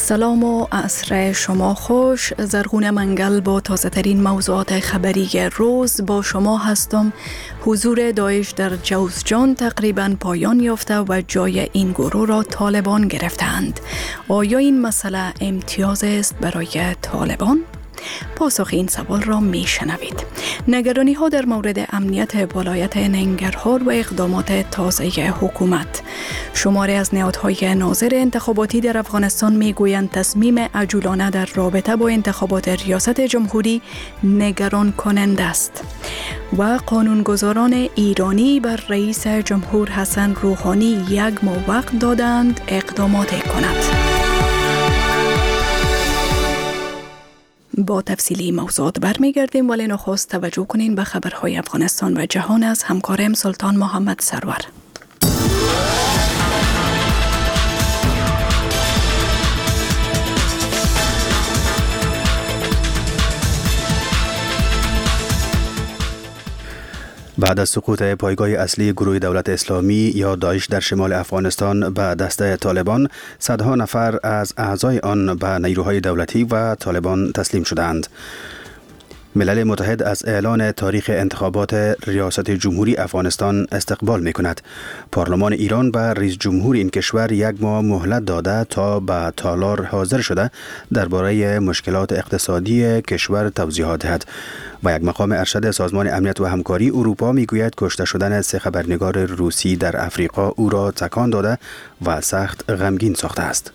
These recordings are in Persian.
سلام و عصر شما خوش. زرغون منگل با تازه ترین موضوعات خبری روز با شما هستم. حضور داعش در جوزجان تقریبا پایان یافته و جای این گروه را طالبان گرفتند. آیا این مسئله امتیاز است برای طالبان؟ پاسخ این سوال را می شنوید. نگرانی ها در مورد امنیت ولایت ننگرهار و اقدامات تازه حکومت. شماری از نهادهای ناظر انتخاباتی در افغانستان می گویند تصمیم عجولانه در رابطه با انتخابات ریاست جمهوری نگران کننده است. و قانونگذاران ایرانی بر رئیس جمهور حسن روحانی 1 ماه وقت دادند اقدامات کند. با تفصیلی موضوعات برمیگردیم، ولی نخست توجه کنین به خبرهای افغانستان و جهان از همکارم سلطان محمد سرور. بعد از سقوط پایگاه اصلی گروه دولت اسلامی یا داعش در شمال افغانستان به دست طالبان، صدها نفر از اعضای آن به نیروهای دولتی و طالبان تسلیم شدند. ملل متحد از اعلان تاریخ انتخابات ریاست جمهوری افغانستان استقبال می کند. پارلمان ایران به رئیس جمهور این کشور 1 ماه مهلت داده تا به تالار حاضر شده درباره مشکلات اقتصادی کشور توضیحات دهد. و یک مقام ارشد سازمان امنیت و همکاری اروپا می گوید کشته شدن 3 خبرنگار روسی در افریقا او را تکان داده و سخت غمگین ساخته است.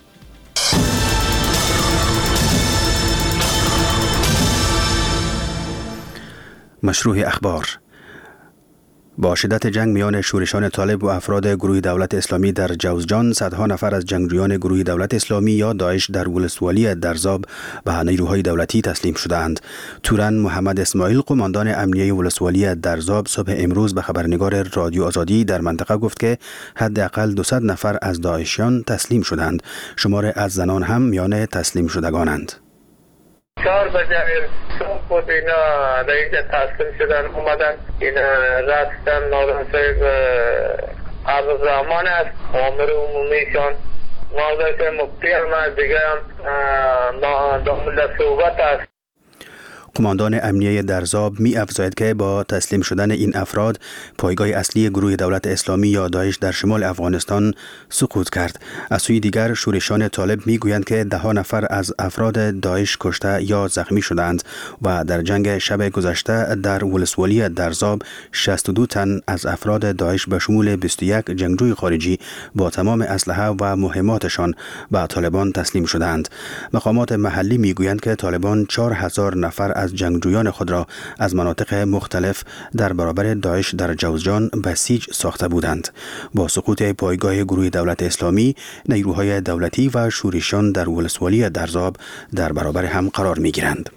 مشروع اخبار. با شدت جنگ میان شورشان طالب و افراد گروه دولت اسلامی در جوزجان، صدها نفر از جنگجویان گروه دولت اسلامی یا داعش در ولسوالی درزاب به نیروهای دولتی تسلیم شدند. تورن محمد اسماعیل، قماندان امنیه ولسوالی درزاب، صبح امروز به خبرنگار رادیو آزادی در منطقه گفت که حداقل 200 نفر از داعشیان تسلیم شدند. شمار از زنان هم میان تسلیم شدگانند. 4 بجه صبح بود اینا در اینجا تسلیم شدن اومدن. اینا رفتن ناظم صاحب عبدالرحمن است، آمر عمومیشان. ناظم صاحب مفتی هم از دیگه هم دامل صحبت است. قماندان امنیه درزاب می افزاید که با تسلیم شدن این افراد، پایگاه اصلی گروه دولت اسلامی یا داعش در شمال افغانستان سقوط کرد. از سوی دیگر شورشان طالب می گویند که 10 نفر از افراد داعش کشته یا زخمی شدند و در جنگ شب گذشته در ولسوالی درزاب 62 تن از افراد داعش به شمول 21 جنگجوی خارجی با تمام اسلحه و مهماتشان به طالبان تسلیم شدند. مقامات محلی می گویند که طالبان 4000 نفر از جنگجویان خود را از مناطق مختلف در برابر داعش در جوزجان بسیج ساخته بودند. با سقوط پایگاه گروه دولت اسلامی، نیروهای دولتی و شورشان در ولسوالی درزاب در برابر هم قرار می گیرند.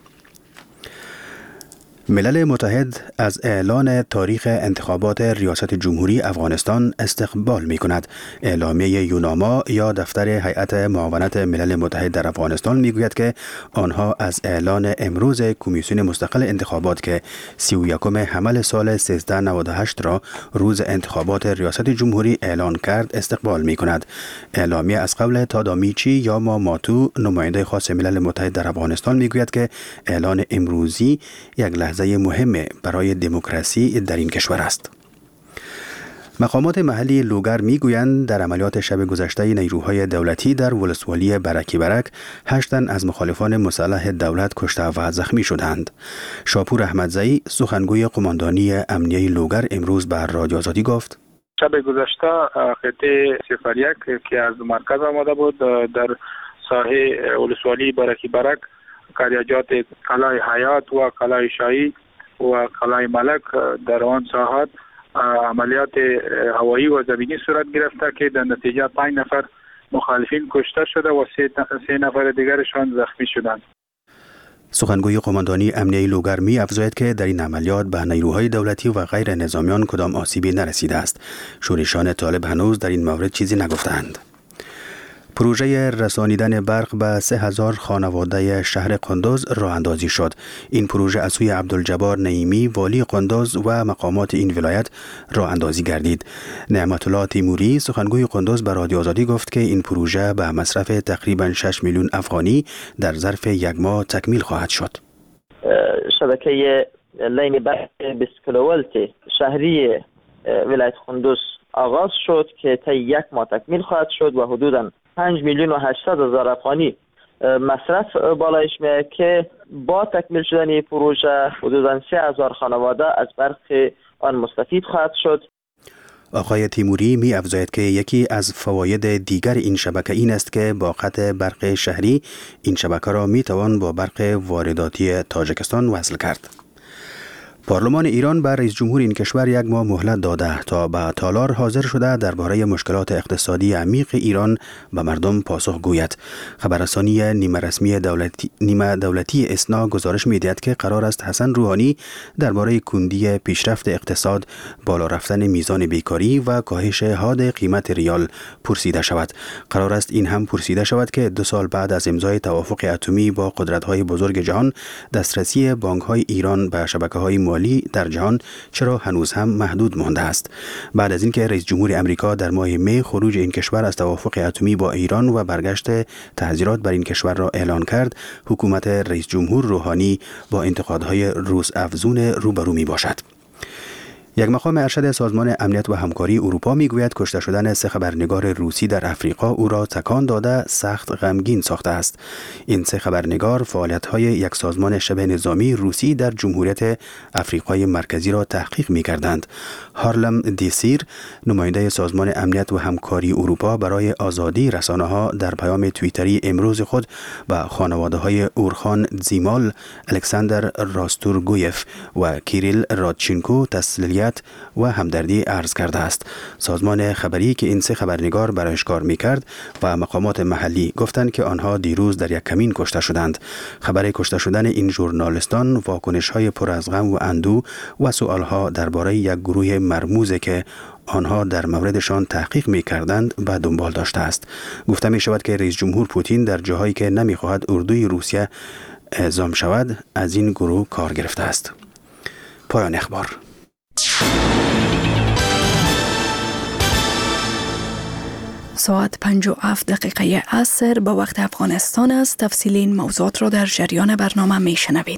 ملل متحد از اعلان تاریخ انتخابات ریاست جمهوری افغانستان استقبال می کند. اعلامیه یوناما یا دفتر هیئت معاونت ملل متحد در افغانستان می گوید که آنها از اعلان امروز کمیسیون مستقل انتخابات که 31 حمل سال 1398 را روز انتخابات ریاست جمهوری اعلان کرد استقبال می کند. اعلامیه از قبل تادامیچی یا ماماتو، نماینده خاص ملل متحد در افغانستان می گوید که اعلان امروزی یک لحظه مهمه برای دموکراسی در این کشور است. مقامات محلی لوگر میگویند در عملیات شب گذشته نیروهای دولتی در ولسوالی برکی برک 8 تن از مخالفان مسلح دولت کشته و زخمی شدند. شاپور احمدزئی، سخنگوی قماندانی امنیه لوگر، امروز به رادیو آزادی گفت: شب گذشته قطعه 01 که از مرکز آمده بود در ساحه ولسوالی برکی برک، قریاجات قلعه حیات و قلعه شاهی و قلعه ملک در آن ساحات عملیات هوایی و زمینی صورت گرفته که در نتیجه 5 نفر مخالفین کشته شده و 3 نفر دیگرشان زخمی شدند. سخنگوی قماندانی امنیه لوگر می افزاید که در این عملیات به نیروهای دولتی و غیر نظامیان کدام آسیبی نرسیده است. شورشان طالب هنوز در این مورد چیزی نگفتند. پروژه رسانیدن برق به 3000 خانواده شهر قندوز راه اندازی شد. این پروژه از سوی عبدالجبار نعیمی والی قندوز و مقامات این ولایت راه اندازی گردید. نعمت الله تیموری سخنگوی قندوز به رادیو آزادی گفت که این پروژه به مصرف تقریبا 6 میلیون افغانی در ظرف یک ماه تکمیل خواهد شد. شبکه لین برق 20 کیلوولت شهری ولایت قندوز آغاز شد که تا یک ماه تکمیل خواهد شد و حدوداً 5 میلیون و 800 هزار افغانی مصرف بالایش میاد که با تکمیل شدن این پروژه حدوداً 3000 خانواده از برق آن مستفید خواهد شد. آقای تیموری می افزاید که یکی از فواید دیگر این شبکه این است که با قطع برق شهری این شبکه را می توان با برق وارداتی تاجیکستان وصل کرد. پارلمان ایران بر رئیس جمهور این کشور یک ماه مهلت داده تا به تالار حاضر شده درباره مشکلات اقتصادی عمیق ایران به مردم پاسخ گوید. خبررسانی نیمه دولتی اسنا گزارش می‌دهد که قرار است حسن روحانی درباره کندی پیشرفت اقتصاد، بالا رفتن میزان بیکاری و کاهش حاد قیمت ریال پرسیده شود. قرار است این هم پرسیده شود که 2 سال بعد از امضای توافق اتمی با قدرت‌های بزرگ جهان، دسترسی بانک‌های ایران به شبکه‌های مالی در جهان چرا هنوز هم محدود مانده است. بعد از اینکه رئیس جمهور امریکا در ماه می خروج این کشور از توافق اتمی با ایران و برگشت تحذیرات بر این کشور را اعلان کرد، حکومت رئیس جمهور روحانی با انتقادهای روس افزون روبرو می باشد. یک مقام ارشد سازمان امنیت و همکاری اروپا میگوید کشته شدن 3 خبرنگار روسی در افریقا او را تکان داده سخت غمگین ساخته است. این 3 خبرنگار فعالیت‌های یک سازمان شبه نظامی روسی در جمهوریت افریقای مرکزی را تحقیق می‌کردند. هارلم دیسیر، نماینده سازمان امنیت و همکاری اروپا برای آزادی رسانه‌ها، در پیام توییتری امروز خود به خانواده‌های اورخان زیمال، الکساندر راستورگویف و کیریل رادچینکو تسلیت و همدردی عرض کرده است. سازمان خبری که این 3 خبرنگار برایش کار می‌کرد و مقامات محلی گفتند که آنها دیروز در یک کمین کشته شدند. خبر کشته شدن این ژورنالیستان واکنش‌های پر از غم و اندوه و سوال‌ها درباره یک گروه مرموز که آنها در موردشان تحقیق می‌کردند به دنبال داشته است. گفته می‌شود که رئیس جمهور پوتین در جاهایی که نمی‌خواهد اردوی روسیه اعزام شود از این گروه کار گرفته است. پایان اخبار. ساعت 57 عصر به وقت افغانستان است. تفصیل این موضوعات را در جریان برنامه میشنوید.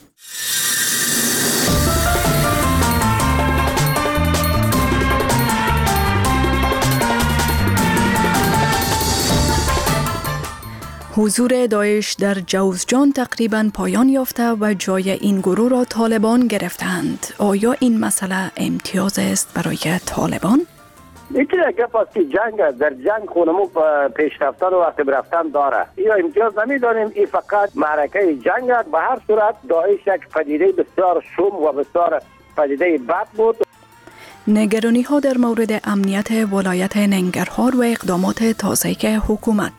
حضور داعش در جوزجان تقریباً پایان یافته و جای این گروه را طالبان گرفتند. آیا این مسئله امتیاز است برای طالبان؟ اینطور گپ است که در جنگ خونمو پیشرفتن و عقب رفتن داره. یا امتیاز نمیدانیم، این فقط معرکه جنگ است. به هر صورت داعش یک پدیده بسیار شوم و بسیار پدیده بد بود. نگرانی ها در مورد امنیت ولایت ننگرهار و اقدامات تازه حکومت.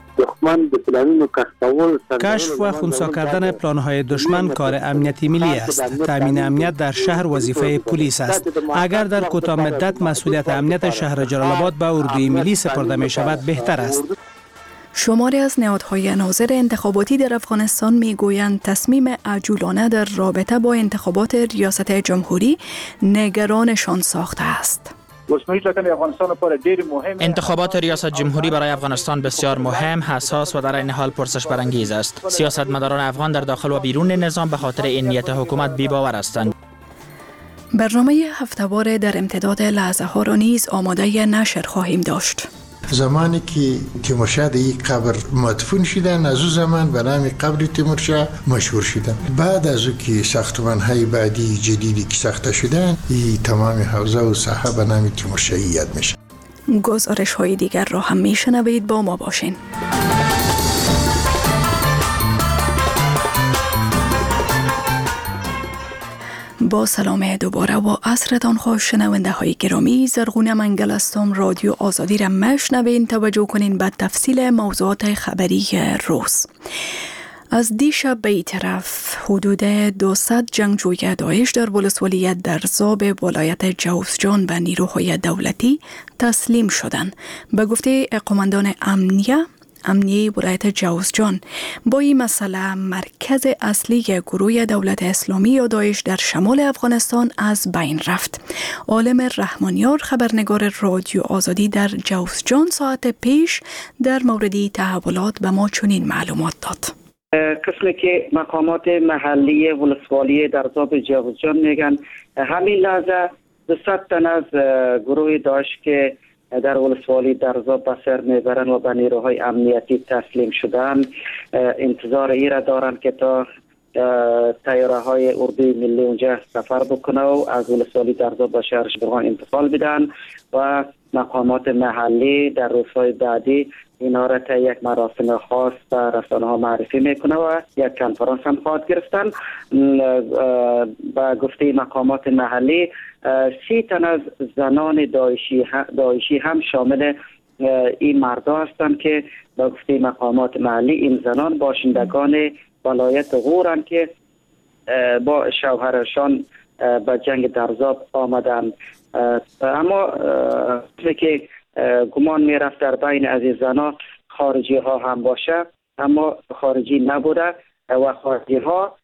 کشف و خنثی کردن پلان‌های دشمن کار امنیتی ملی است. تامین امنیت در شهر وظیفه پلیس است. اگر در کوتاه مدت مسئولیت امنیت شهر جلال آباد به اردوی ملی سپرده می شود بهتر است. شماری از نهادهای ناظر انتخاباتی در افغانستان میگویند تصمیم عجولانه در رابطه با انتخابات ریاست جمهوری نگرانشان ساخته است. انتخابات ریاست جمهوری برای افغانستان بسیار مهم، حساس و در این حال پرسش برانگیز است. سیاستمداران افغان در داخل و بیرون نظام به خاطر این نیت حکومت بی‌باور هستند. برنامه هفته‌وار در امتداد لحظه ها را نیز آماده نشر خواهیم داشت. زمانی که تیمورشاه در یک قبر مدفون شدن، از اون زمان به نام قبر تیمورشاه مشهور شدن. بعد از اون که ساختمان‌های بعدی جدیدی که ساخته شدن، این تمام حوزه و ساحه به نام تیمورشاهی یاد میشه. گزارش‌های دیگر را هم میشنوید، با ما باشین. با سلام دوباره و عصرتان خوش شنونده های گرامی. زرغونه منگل هستم. رادیو آزادی را میشنوین. توجه کنین به تفصیل موضوعات خبری روز. از دیشب به این طرف حدود 200 جنگجوی داعش در ولسوالی درزاب ولایت جوزجان به نیروهای دولتی تسلیم شدند. به گفته قماندان امنیه ولایت جوزجان، با این مسئله مرکز اصلی گروه دولت اسلامی یا داعش در شمال افغانستان از بین رفت. عالم رحمانیار، خبرنگار رادیو آزادی در جوزجان، ساعت پیش در مورد تحولات به ما چنین معلومات داد. قسمی که مقامات محلی ولسوالی درزاب جوزجان میگن همین لحظه 200 تن از گروه داعش که در ولسوالی درزاب به سر میبرن و به نیروهای امنیتی تسلیم شدن انتظار ای را دارن که تا طیاره های اردوی ملی اونجا سفر بکنه و از ولسوالی درزاب به شهر شبرغان انتقال بدن و مقامات محلی در روزهای بعدی اینا را تا یک مراسم خاص به رسانه ها معرفی میکنه و یک کنفرانس هم خواهد گرفتن. با گفته مقامات محلی 30 تن از زنان داعشی هم شامل این مردا هستند که با گفته مقامات محلی این زنان باشندگان ولایت غورند که با شوهرشان به جنگ درزاب آمدند. اما که گمان می رفت در بین از این زنان خارجی ها هم باشه، اما خارجی نبوده و خارجی ها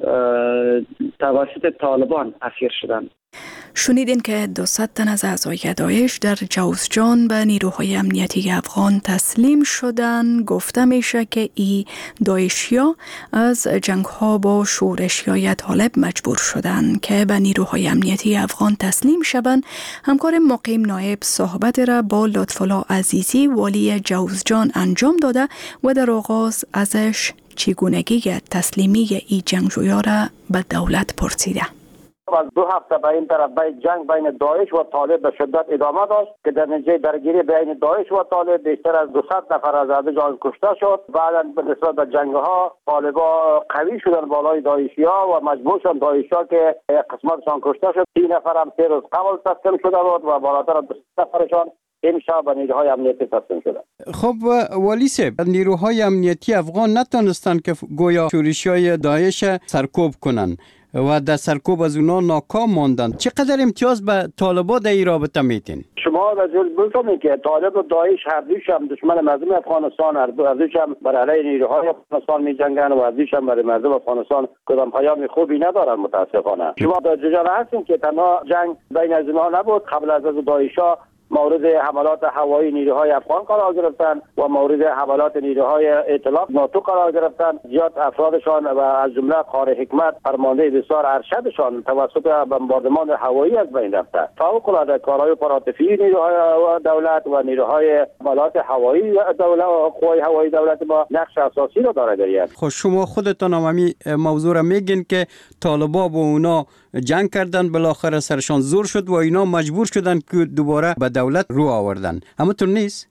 توسط طالبان اسیر شدند. شنیدین که 200 تن از اعضای داعش در جوزجان به نیروهای امنیتی افغان تسلیم شدن. گفته میشه که این داعشیا از جنگ‌ها با شورشیای طالب مجبور شدن که به نیروهای امنیتی افغان تسلیم شوند. همکار مقیم نایب صحبت را با لطف‌الله عزیزی والی جوزجان انجام داده و در آغاز ازش چگونگی تسلیمی این جنگجویا را به دولت پرسیده. از 2 هفته به این طرف جنگ بین داعش و طالب به شدت ادامه داشت که در نتیجه درگیری بین داعش و طالب بیشتر از 200 نفر از عدد جان کشته شد. بعدا به نسبت به جنگ ها طالبا قوی شدن بالای داعشی ها و مجبور شدن داعشی ها که قسمتشان کشته شد. 3 نفر هم 3 روز قبل تسلیم شده بود و بالاتر از 200 نفرشان امشب به نیروهای امنیتی تسلیم شدن. خب والی صاحب، نیروهای امنیتی افغان نتونستن که گویا شورشیای داعش سرکوب کنن و در سرکوب از اونا ناکام ماندن. چقدر امتیاز به طالبان در این رابطه میتین؟ شما بفهمید که طالب و داعش هر دوش هم دشمن مردم افغانستان، هر دوش هم بر علیه نیروهای افغانستان میجنگن و هر دوش هم برای مردم افغانستان کدام پیام خوبی ندارن متاسفانه. شما در جریان هستین که تنها جنگ بین از اینها نبود. قبل از داعشا مورد حملات هوایی نیروهای افغان قرار گرفتن و مورد حملات نیروهای ائتلاف ناتو قرار گرفتن. زیاد افرادشان و از جمله قاری حکمت فرمانده بسیار ارشدشان توسط بمباردمان هوایی از بین رفته. فوق‌العاده کارهای اپراتیفی نیروهای دولت و نیروهای حملات هوایی دولت و قوای هوایی دولت با نقش اساسی را داره دارید. خب شما خودتان همین موضوع را میگین که طالبان با اونا جنگ کردن، بالاخره سرشان زور شد و اینا مجبور شدن که دوباره به دولت رو آوردن. همونطور نیست؟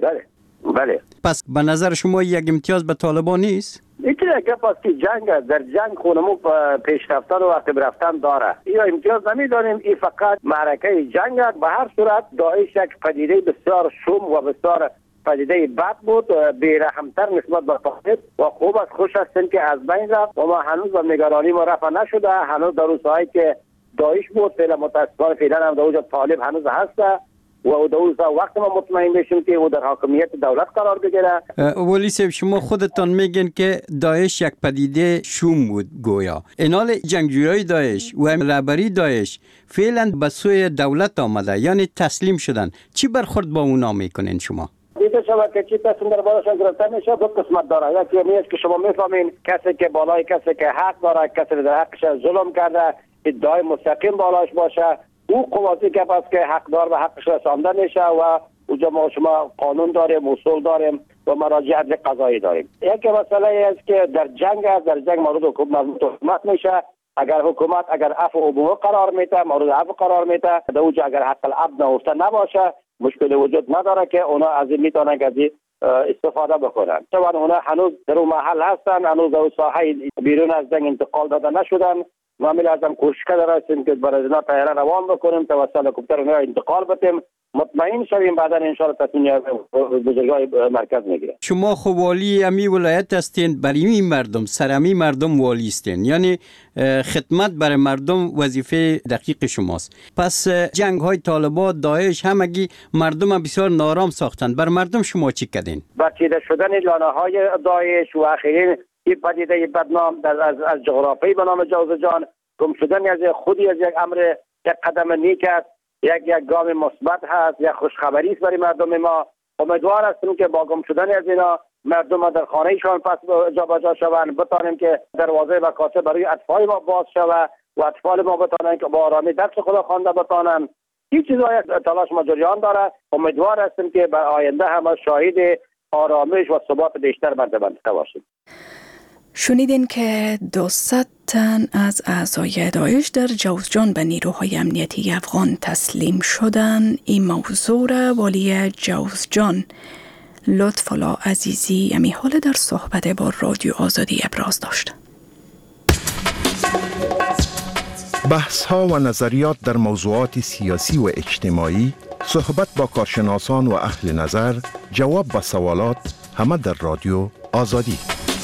بله. پس به نظر شما یک امتیاز به طالبان نیست؟ اینطور گپ است که جنگ در جنگ خودمون پیشرفتن و وقت برفتن داره. یا امتیاز نمیدانیم، این فقط معرکه جنگ است. به هر صورت داعش یک پدیده بسیار شوم و بسیار پدیده بد بود، بی‌رحم‌تر نسبت به طالب و خوب از خوش هستیم که از بین رفت و ما هنوز به نگرانی ما رفع نشده. هنوز در روزهایی که داعش بود فعلا متاسفانه فعلا هم در اونجا طالب هنوز هست و در وقت ما مطمئن بشیم که او در حاکمیت دولت قرار بگیره. ولی صاحب، شما خودتان میگن که داعش یک پدیده شوم بود گویا. اینال جنگجویای داعش و رهبری داعش فعلا به سوی دولت آمده، یعنی تسلیم شدن. چی برخورد با اونا میکنین شما؟ دیده شود که چی تصمیم در بالاشان گرفته میشه. 2 قسمت داره. یکی اینه که شما میفهمین کسی که بالای کسی که حق داره، کسی در حقش ظلم کرده، ادعای مستقیم بالاش باشه، او قواتی که پس که حقدار و حقش رسانده میشه و اونجا ما شما قانون داریم، اصول داریم و مراجع قضایی داریم. یک مسئله است که در جنگ مورد حکومت میشه. اگر حکومت عفو عمومی قرار میده، مورد عفو قرار میده، در اونجا اگر حق العبد نهفته نباشه مشکل وجود نداره که اونا از این میتونن که استفاده بکنن. طبعا اونا هنوز در اون محل هستن، هنوز در ساحه بیرون از جنگ انتقال داده نشدن. ما همین لازم کوشش کرده هستیم که برای اینا طیاره روان بکنیم توسط هلیکوپتر اینا انتقال بدیم، مطمئن شویم بعدا ان شاء الله تصمیم بزرگای مرکز میگیره. شما خب والی امی ولایت هستین، برای این مردم سرمی مردم والی هستین، یعنی خدمت برای مردم وظیفه دقیق شماست. پس جنگ های طالبان داعش همگی مردم بسیار نارام ساختن، بر مردم شما چی کردین؟ برچیده شدن لانه های داعش و اخیراً این پدیده بدنام از جغرافی به نام جوزجان گم شدن از خودی از یک امر یک قدم نیک است، یک گام مثبت هست، یک خوشخبری است برای مردم ما. امیدوار هستیم که با گم شدن از اینا مردم در خانه‌شان پس جابجا شوند، بتانیم که دروازه مکاتب برای اطفال ما باز شود و اطفال ما بتانند که با آرامی درس خدا خوانده بتانند. این چیزهای تلاش ما جریان داره. امیدوار هستیم که به آینده هم شاهد آرامش و ثبات بیشتر بر منطقه باشیم. شنیدین که 200 تن از اعضای داعش در جوزجان به نیروهای امنیتی افغان تسلیم شدن. این موضوع را والی جوزجان لطف‌الله عزیزی امی حال در صحبت با رادیو آزادی ابراز داشت. بحث ها و نظریات در موضوعات سیاسی و اجتماعی، صحبت با کارشناسان و اهل نظر، جواب به سوالات، همه در رادیو آزادی.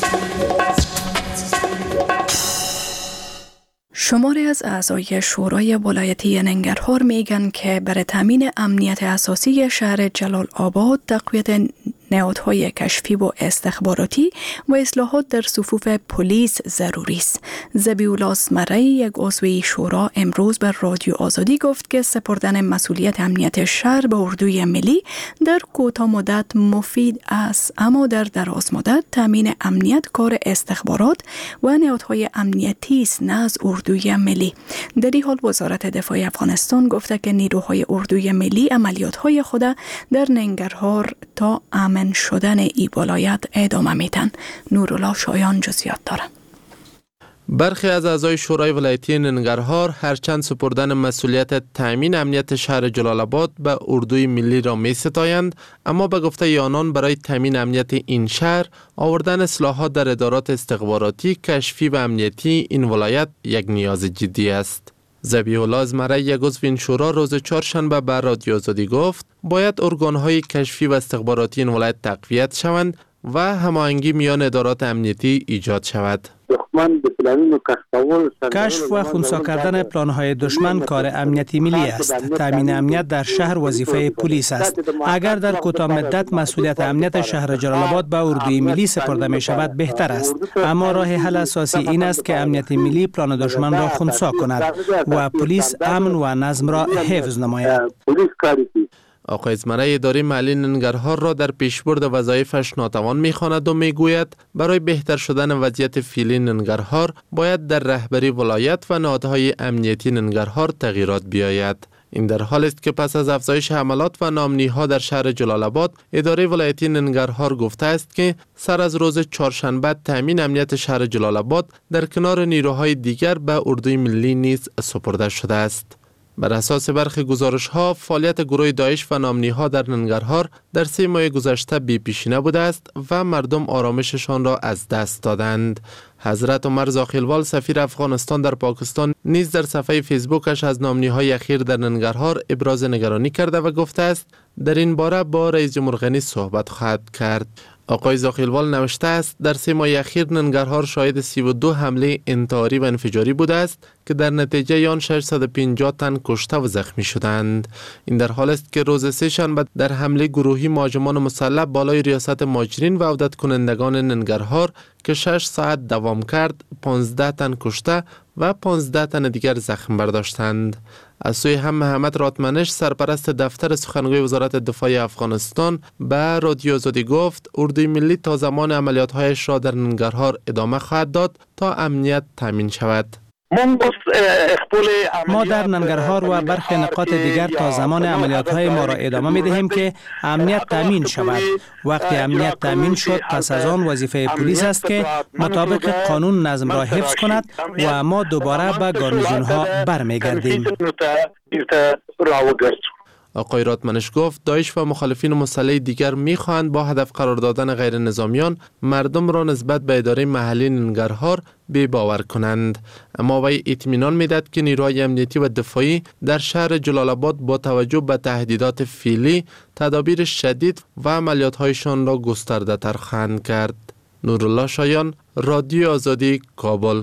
شماری از اعضای شورای ولایتی ننگرهار میگن که برای تامین امنیت اساسی شهر جلال آباد تقویت نهادهای کشفی و استخباراتی و اصلاحات در صفوف پلیس ضروری است. ذبیح‌الله اسمرایی یک عضو شورا امروز بر رادیو آزادی گفت که سپردن مسئولیت امنیت شهر به اردوی ملی در کوتاه مدت مفید است، اما در دراز مدت تامین امنیت کار استخبارات و نهادهای امنیتی است نه از اردوی ملی. در این حال وزارت دفاع افغانستان گفته که نیروهای اردوی ملی عملیات‌های خود در ننگرهار تا امن شدن ای ولایت ادامه میتن. نورالله شایان جزئیات داره. برخی از اعضای شورای ولایتی ننگرهار هرچند سپردن مسئولیت تامین امنیت شهر جلال آباد به اردوی ملی را می ستایند، اما به گفته آنان برای تامین امنیت این شهر آوردن اصلاحات در ادارات استخباراتی، کشفی و امنیتی این ولایت یک نیاز جدی است. ذبیح‌الله اسمرایی یک عضو این شورا روز چهارشنبه به رادیو آزادی گفت باید ارگان‌های کشفی و استخباراتی این ولایت تقویت شوند و هماهنگی میان ادارات امنیتی ایجاد شود. کشف و خنثی کردن پلان‌های دشمن کار امنیتی ملی است. تامین امنیت در شهر وظیفه پلیس است. اگر در کوتاه مدت مسئولیت امنیت شهر جلال آباد به اردوی ملی سپرده می شود بهتر است، اما راه حل اساسی این است که امنیت ملی پلان دشمن را خنثی کند و پلیس امن و نظم را حفظ نماید. آقای اسمرایی اداره محلی ننگرهار را در پیشبرد وظایفش ناتوان می‌خواند و میگوید برای بهتر شدن وضعیت فعلی ننگرهار باید در رهبری ولایت و نهادهای امنیتی ننگرهار تغییرات بیاید. این در حالی است که پس از افزایش حملات و ناامنی‌ها در شهر جلال آباد، اداره ولایتی ننگرهار گفته است که سر از روز چهارشنبه تامین امنیت شهر جلال آباد در کنار نیروهای دیگر به اردوی ملی نیز سپرده شده است. بر اساس برخی گزارش‌ها، فعالیت گروه داعش و ناامنی‌ها در ننگرهار در 3 ماه گذشته بی‌پیشینه بوده است و مردم آرامششان را از دست دادند. حضرت عمر زاخیلوال سفیر افغانستان در پاکستان نیز در صفحه فیسبوکش از ناامنی‌های اخیر در ننگرهار ابراز نگرانی کرده و گفته است در این باره با رئیس جمهور غنی صحبت خواهد کرد. آقای زاخیلوال نوشته است در 3 ماه اخیر ننگرهار شاهد 32 حمله انتحاری و انفجاری بوده است که در نتیجه آن 650 تن کشته و زخمی شدند. این در حال است که روز سه شنبه در حمله گروهی مهاجمان مسلح بالای ریاست مهاجرین و عودت کنندگان ننگرهار که 6 ساعت دوام کرد 15 تن کشته و 15 تن دیگر زخم برداشتند. از سوی هم محمد راتمنش سرپرست دفتر سخنگوی وزارت دفاع افغانستان به رادیو آزادی گفت اردوی ملی تا زمان عملیات‌هایش را در ننگرهار ادامه خواهد داد تا امنیت تامین شود. ما در ننگرهار و برخی نقاط دیگر تا زمان عملیات‌های ما را ادامه می‌دهیم که امنیت تامین شود. وقتی امنیت تامین شد پس از آن وظیفه پلیس است که مطابق قانون نظم را حفظ کند و ما دوباره به گارنیزون‌ها برمیگردیم. آقای راتمنش گفت داعش و مخالفین مسلح دیگر می‌خواهند با هدف قرار دادن غیر نظامیان مردم را نسبت به اداره محلی ننگرهار بی باور کنند. اما وی اطمینان می‌دهد که نیروهای امنیتی و دفاعی در شهر جلال آباد با توجه به تهدیدات فعلی تدابیر شدید و عملیات‌هایشان را گسترده‌تر خواهند کرد. نورالله شایان، رادیو آزادی، کابل.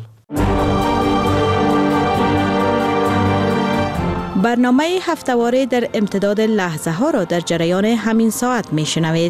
برنامه هفته‌واره در امتداد لحظه ها را در جریان همین ساعت می شنوید.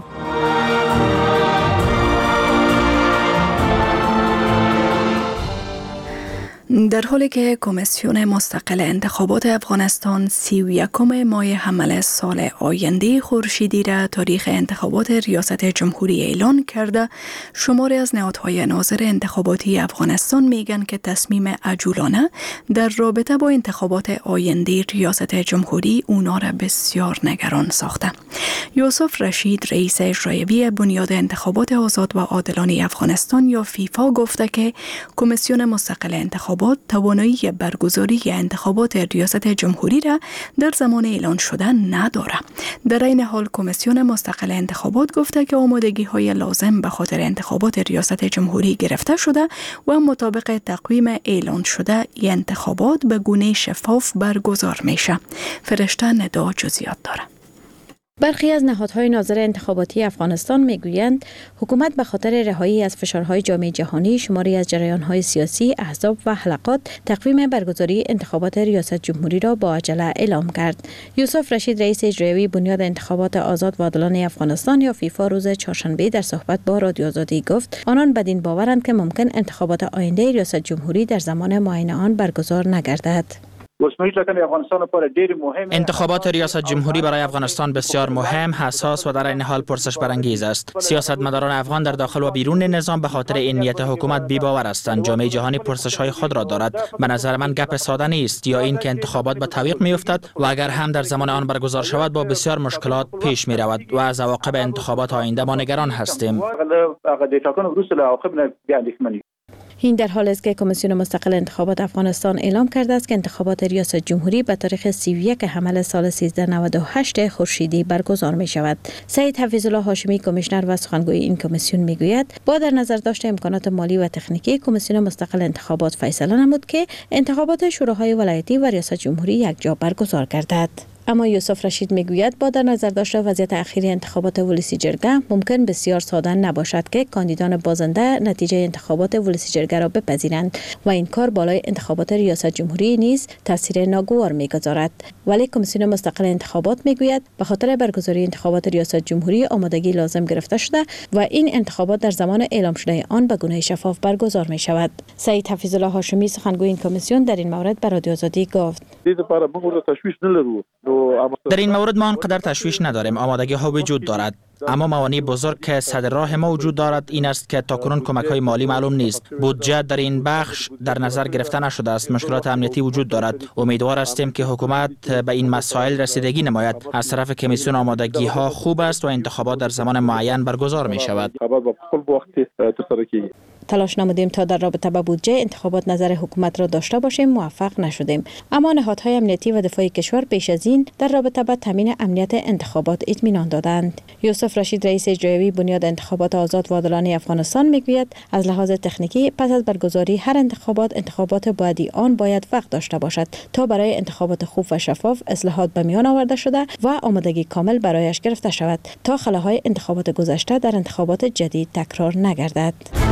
در حالی که کمیسیون مستقل انتخابات افغانستان 31 ماه حمل سال آینده خورشیدی را تاریخ انتخابات ریاست جمهوری اعلان کرده، شماری از نهادهای ناظر انتخاباتی افغانستان میگن که تصمیم عجولانه در رابطه با انتخابات آینده ریاست جمهوری اونا را بسیار نگران ساخته. یوسف رشید، رئیس اجرایی بنیاد انتخابات آزاد و عادلانه افغانستان یا فیفا گفته که کمیسیون مستقل انتخابات توانایی برگزاری انتخابات ریاست جمهوری را در زمان اعلان شده نداره. در این حال کمیسیون مستقل انتخابات گفته که آمادگی های لازم به خاطر انتخابات ریاست جمهوری گرفته شده و مطابق تقویم اعلان شده انتخابات به گونه شفاف برگزار میشه. فرشته ندا جزئیات داره. برخی از نهادهای ناظر انتخاباتی افغانستان میگویند حکومت به خاطر رهایی از فشارهای جامعه جهانی شماری از جریانهای سیاسی، احزاب و حلقات تقویم برگزاری انتخابات ریاست جمهوری را با عجله اعلام کرد. یوسف رشید، رئیس اجرایی بنیاد انتخابات آزاد و عادلانه افغانستان یا فیفا روز چهارشنبه در صحبت با رادیو آزادی گفت آنان بدین باورند که ممکن انتخابات آینده ریاست جمهوری در زمان معین آن برگزار نگردد. انتخابات ریاست جمهوری برای افغانستان بسیار مهم، حساس و در این حال پرسش برانگیز است. سیاستمداران افغان در داخل و بیرون نظام به خاطر این نیت حکومت بی‌باور هستند. جامعه جهانی پرسش‌های خود را دارد. به نظر من گپ ساده نیست، یا این که انتخابات به تعویق می‌افتد و اگر هم در زمان آن برگزار شود با بسیار مشکلات پیش می‌رود و از عواقب انتخابات آینده ما نگران هستیم. این در حال است که کمیسیون مستقل انتخابات افغانستان اعلام کرده است که انتخابات ریاست جمهوری به تاریخ 31 حمل سال 1398 خورشیدی برگزار می شود. سید حفیظالله هاشمی، کمیشنر و سخنگوی این کمیسیون میگوید با در نظر داشت امکانات مالی و تکنیکی، کمیسیون مستقل انتخابات فیصله نمود که انتخابات شوراهای ولایتی و ریاست جمهوری یک جا برگزار گردد. اما یوسف رشید میگوید با در نظر داشته وضعیت اخیر انتخابات ولسی جرگه ممکن بسیار ساده نباشد که کاندیدان بازنده نتیجه انتخابات ولسی جرگه را بپذیرند و این کار بالای انتخابات ریاست جمهوری نیز تاثیر ناگوار میگذارد. ولی کمیسیون مستقل انتخابات میگوید به خاطر برگزاری انتخابات ریاست جمهوری آمادگی لازم گرفته شده و این انتخابات در زمان اعلام شده آن به گونه شفاف برگزار می شود. سید حفیظالله هاشمی، سخنگوی این کمیسیون، در این مورد به رادیو آزادی گفت: در این مورد ما آنقدر تشویش نداریم. آمادگی ها وجود دارد، اما موانع بزرگ که صدر راه ما وجود دارد این است که تاکنون کمک های مالی معلوم نیست. بودجه در این بخش در نظر گرفته نشده است. مشکلات امنیتی وجود دارد. امیدوار هستیم که حکومت به این مسائل رسیدگی نماید. از طرف کمیسیون آمادگی ها خوب است و انتخابات در زمان معین برگزار می شود. تلاش نمودیم تا در رابطه با بودجه انتخابات نظر حکومت را داشته باشیم، موفق نشدیم. اما نهادهای امنیتی و دفاعی کشور پیش از این در رابطه با تامین امنیت انتخابات اطمینان دادند. یوسف رشید، رئیس اجرایی بنیاد انتخابات آزاد و عادلانه افغانستان میگوید از لحاظ تکنیکی پس از برگزاری هر انتخابات بعدی آن باید وقت داشته باشد تا برای انتخابات خوب و شفاف اصلاحات به میان آورده شده و آمادگی کامل برایش گرفته شود تا خلاهای انتخابات گذشته در انتخابات جدید تکرار نگردد.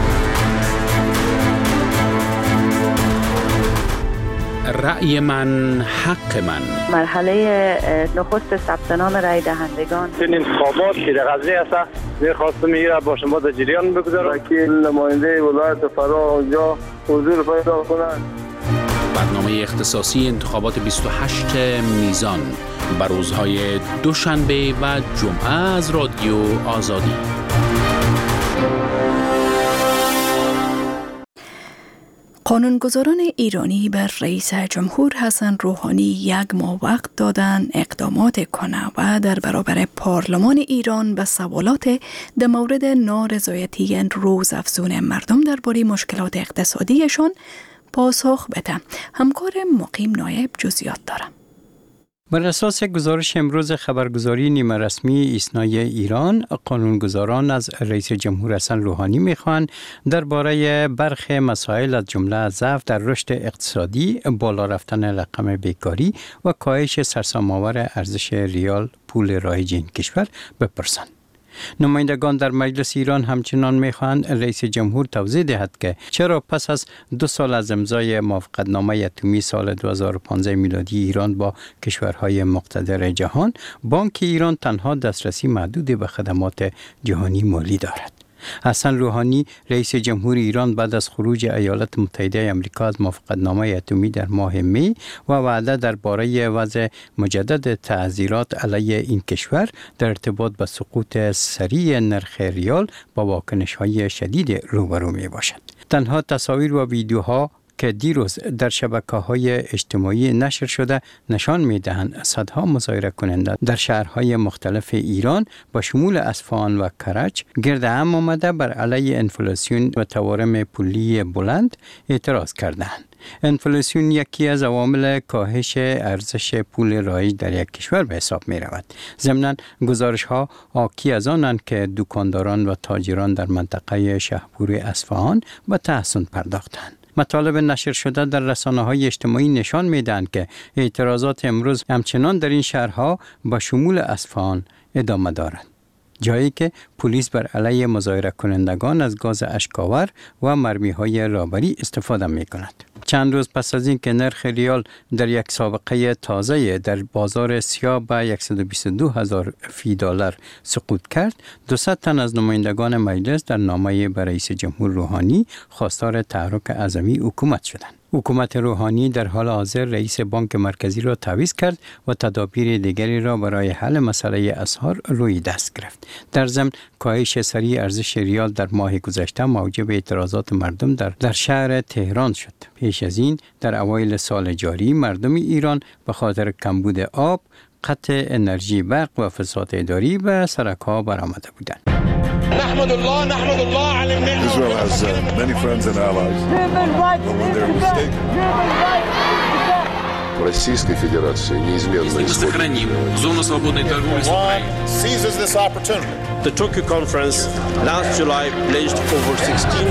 رأی من حق من. مرحله نخست ثبت نام رای دهندگان. این انتخابات که در قضیه است می‌خواستم میره با شما در جریان بگذارم. وکیل نماینده ولایت فرا اونجا حضور پیدا کنند. برنامه اختصاصی انتخابات 28 میزان بر روزهای دوشنبه و جمعه از رادیو آزادی. قانونگذاران ایرانی بر رئیس جمهور حسن روحانی 1 ماه وقت دادن اقدامات کنه و در برابر پارلمان ایران به سوالات در مورد نارضایتی روزافزون مردم درباره مشکلات اقتصادیشان پاسخ بده. همکار مقیم نایب جزئیات داره. بر اساس گزارش امروز خبرگزاری نیمه رسمی ایسنای ایران، قانونگذاران از رئیس جمهور حسن روحانی میخوان درباره برخی مسائل از جمله ضعف در رشد اقتصادی، بالا رفتن رقم بیکاری و کاهش سرسام‌آور ارزش ریال پول رایج این کشور بپرسند. نمایندگان در مجلس ایران همچنان میخواهند رئیس جمهور توضیح دهد که چرا پس از 2 سال از امضای موافقتنامه اتمی سال 2015 میلادی ایران با کشورهای مقتدر جهان، بانک ایران تنها دسترسی محدود به خدمات جهانی مالی دارد. حسن روحانی رئیس جمهور ایران بعد از خروج ایالات متحده آمریکا از موافقتنامه اتمی در ماه می و وعده درباره وضع مجدد تعزیرات علیه این کشور در ارتباط با سقوط سریع نرخ ریال با واکنش‌های شدید روبرو می باشد. تنها تصاویر و ویدیوها که دیروز در شبکه‌های اجتماعی نشر شده نشان می‌دهند صدها مظاهره کننده در شهرهای مختلف ایران با شمول اصفهان و کرج گرد هم آمده بر علیه انفلاسیون و تورم پولی بلند اعتراض کردند. انفلاسیون یکی از عوامل کاهش ارزش پول رایج در یک کشور به حساب می رود. ضمناً گزارش‌ها حاکی از آنند که دکانداران و تاجران در منطقه شهپور اصفهان به تحسن پرداختند. مطالب نشر شده در رسانه‌های اجتماعی نشان می‌دهند که اعتراضات امروز همچنان در این شهرها با شمول اصفهان ادامه دارد، جایی که پلیس بر علیه مظاهره کنندگان از گاز اشک‌آور و مرمی‌های رابری استفاده می‌کند. چند روز پس از این که نرخ ریال در یک سابقه تازه در بازار سیاه به 122,000 فی دلار سقوط کرد، 200 تن از نمایندگان مجلس در نامه به رئیس جمهور روحانی خواستار تحرک اعظمی حکومت شدند. حکومت روحانی در حال حاضر رئیس بانک مرکزی را تعویض کرد و تدابیر دیگری را برای حل مسئله اسعار روی دست گرفت. در ضمن کاهش سریع ارزش ریال در ماه گذشته موجب اعتراضات مردم در شهر تهران شد. پیش از این در اوایل سال جاری مردم ایران به خاطر کمبود آب، قطع انرژی برق و فساد اداری به سرک‌ها برآمده بودند. نحمد الله على النعمة. Israel has many friends and allies. But when they're mistaken. Российской Федерации неизменно сохраним зону свободной торговли с Украиной. Seizes this opportunity. The Tokyo conference last July pledged over 16.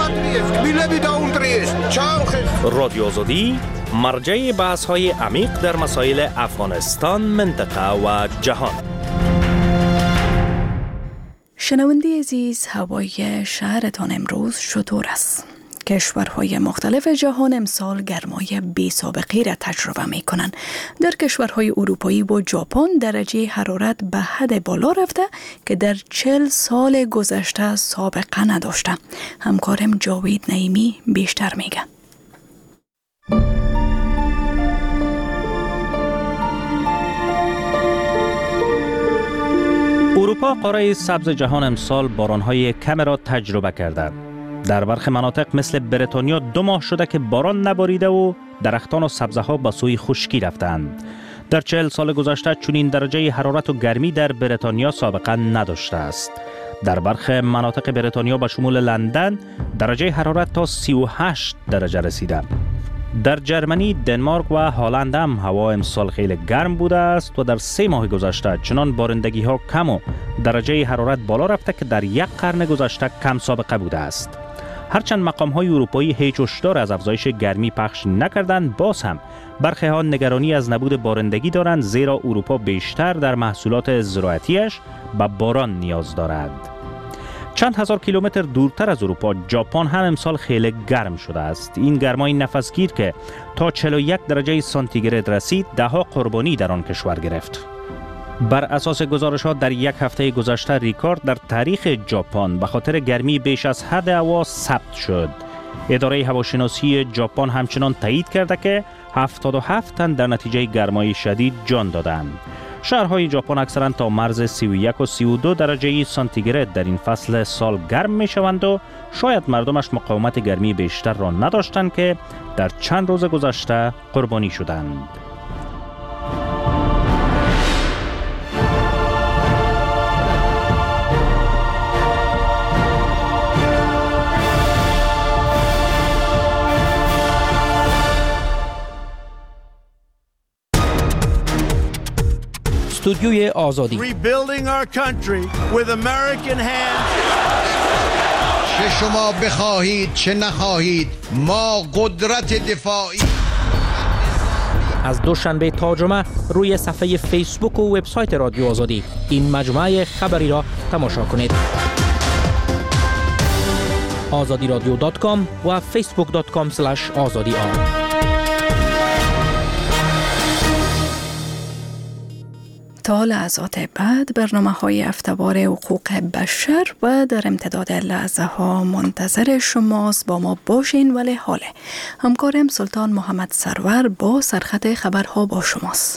رادیو آزادی مرجع بحث‌های عمیق در مسائل افغانستان، منطقه و جهان. شنونده عزیز، هوای شهرتان امروز چطور است؟ کشورهای مختلف جهان امسال گرمای بی سابقه را تجربه می کنند. در کشورهای اروپایی و ژاپن درجه حرارت به حد بالا رفته که در 40 سال گذشته سابقه نداشته. همکارم جاوید نعیمی بیشتر میگه. اروپا قاره سبز جهان امسال بارانهای کم را تجربه کرده. در برخی مناطق مثل بریتانیا 2 ماه شده که باران نباریده و درختان و سبزه ها به سوی خشکی رفتند. در 40 سال گذشته چنین درجه حرارت و گرمی در بریتانیا سابقه نداشته است. در برخی مناطق بریتانیا به شمول لندن درجه حرارت تا 38 درجه رسیده. در جرمنی، دنمارک و هلند هم هوا امسال خیلی گرم بوده است و در 3 ماه گذشته چنان بارندگی ها کم و درجه حرارت بالا رفته که در 1 قرن گذشته کم سابقه بوده است. هرچند مقام های اروپایی هیچ هشدار از افزایش گرمی پخش نکردند، باز هم برخی ها نگرانی از نبود بارندگی دارند، زیرا اروپا بیشتر در محصولات زراعتیش به باران نیاز دارد. چند هزار کیلومتر دورتر از اروپا، ژاپن هم امسال خیلی گرم شده است. این گرمای نفسگیر که تا 41 درجه سانتیگراد رسید، 10 قربانی در آن کشور گرفت. بر اساس گزارش‌ها در 1 هفته گذشته ریکورد در تاریخ ژاپن به خاطر گرمی بیش از حد هوا ثبت شد. اداره هواشناسی ژاپن همچنان تایید کرده که 77 تن در نتیجه گرمای شدید جان دادند. شهرهای ژاپن اکثرا تا مرز 31 و 32 درجه سانتیگراد در این فصل سال گرم می شوند و شاید مردمش مقاومت گرمی بیشتر را نداشتند که در چند روز گذشته قربانی شدند. استودیوی آزادی. چه شما بخواهید چه نخواهید، ما قدرت دفاعی. از دوشنبه تا جمعه روی صفحه فیسبوک و وبسایت رادیو آزادی این مجموعه خبری را تماشا کنید. azadiradio.com و facebook.com/azadi. تا لحظات بعد برنامه‌های هفته‌وار حقوق بشر و در امتداد لحظه ها منتظر شماست. با ما باشین. ولی حاله همکارم سلطان محمد سرور با سرخط خبرها با شماست.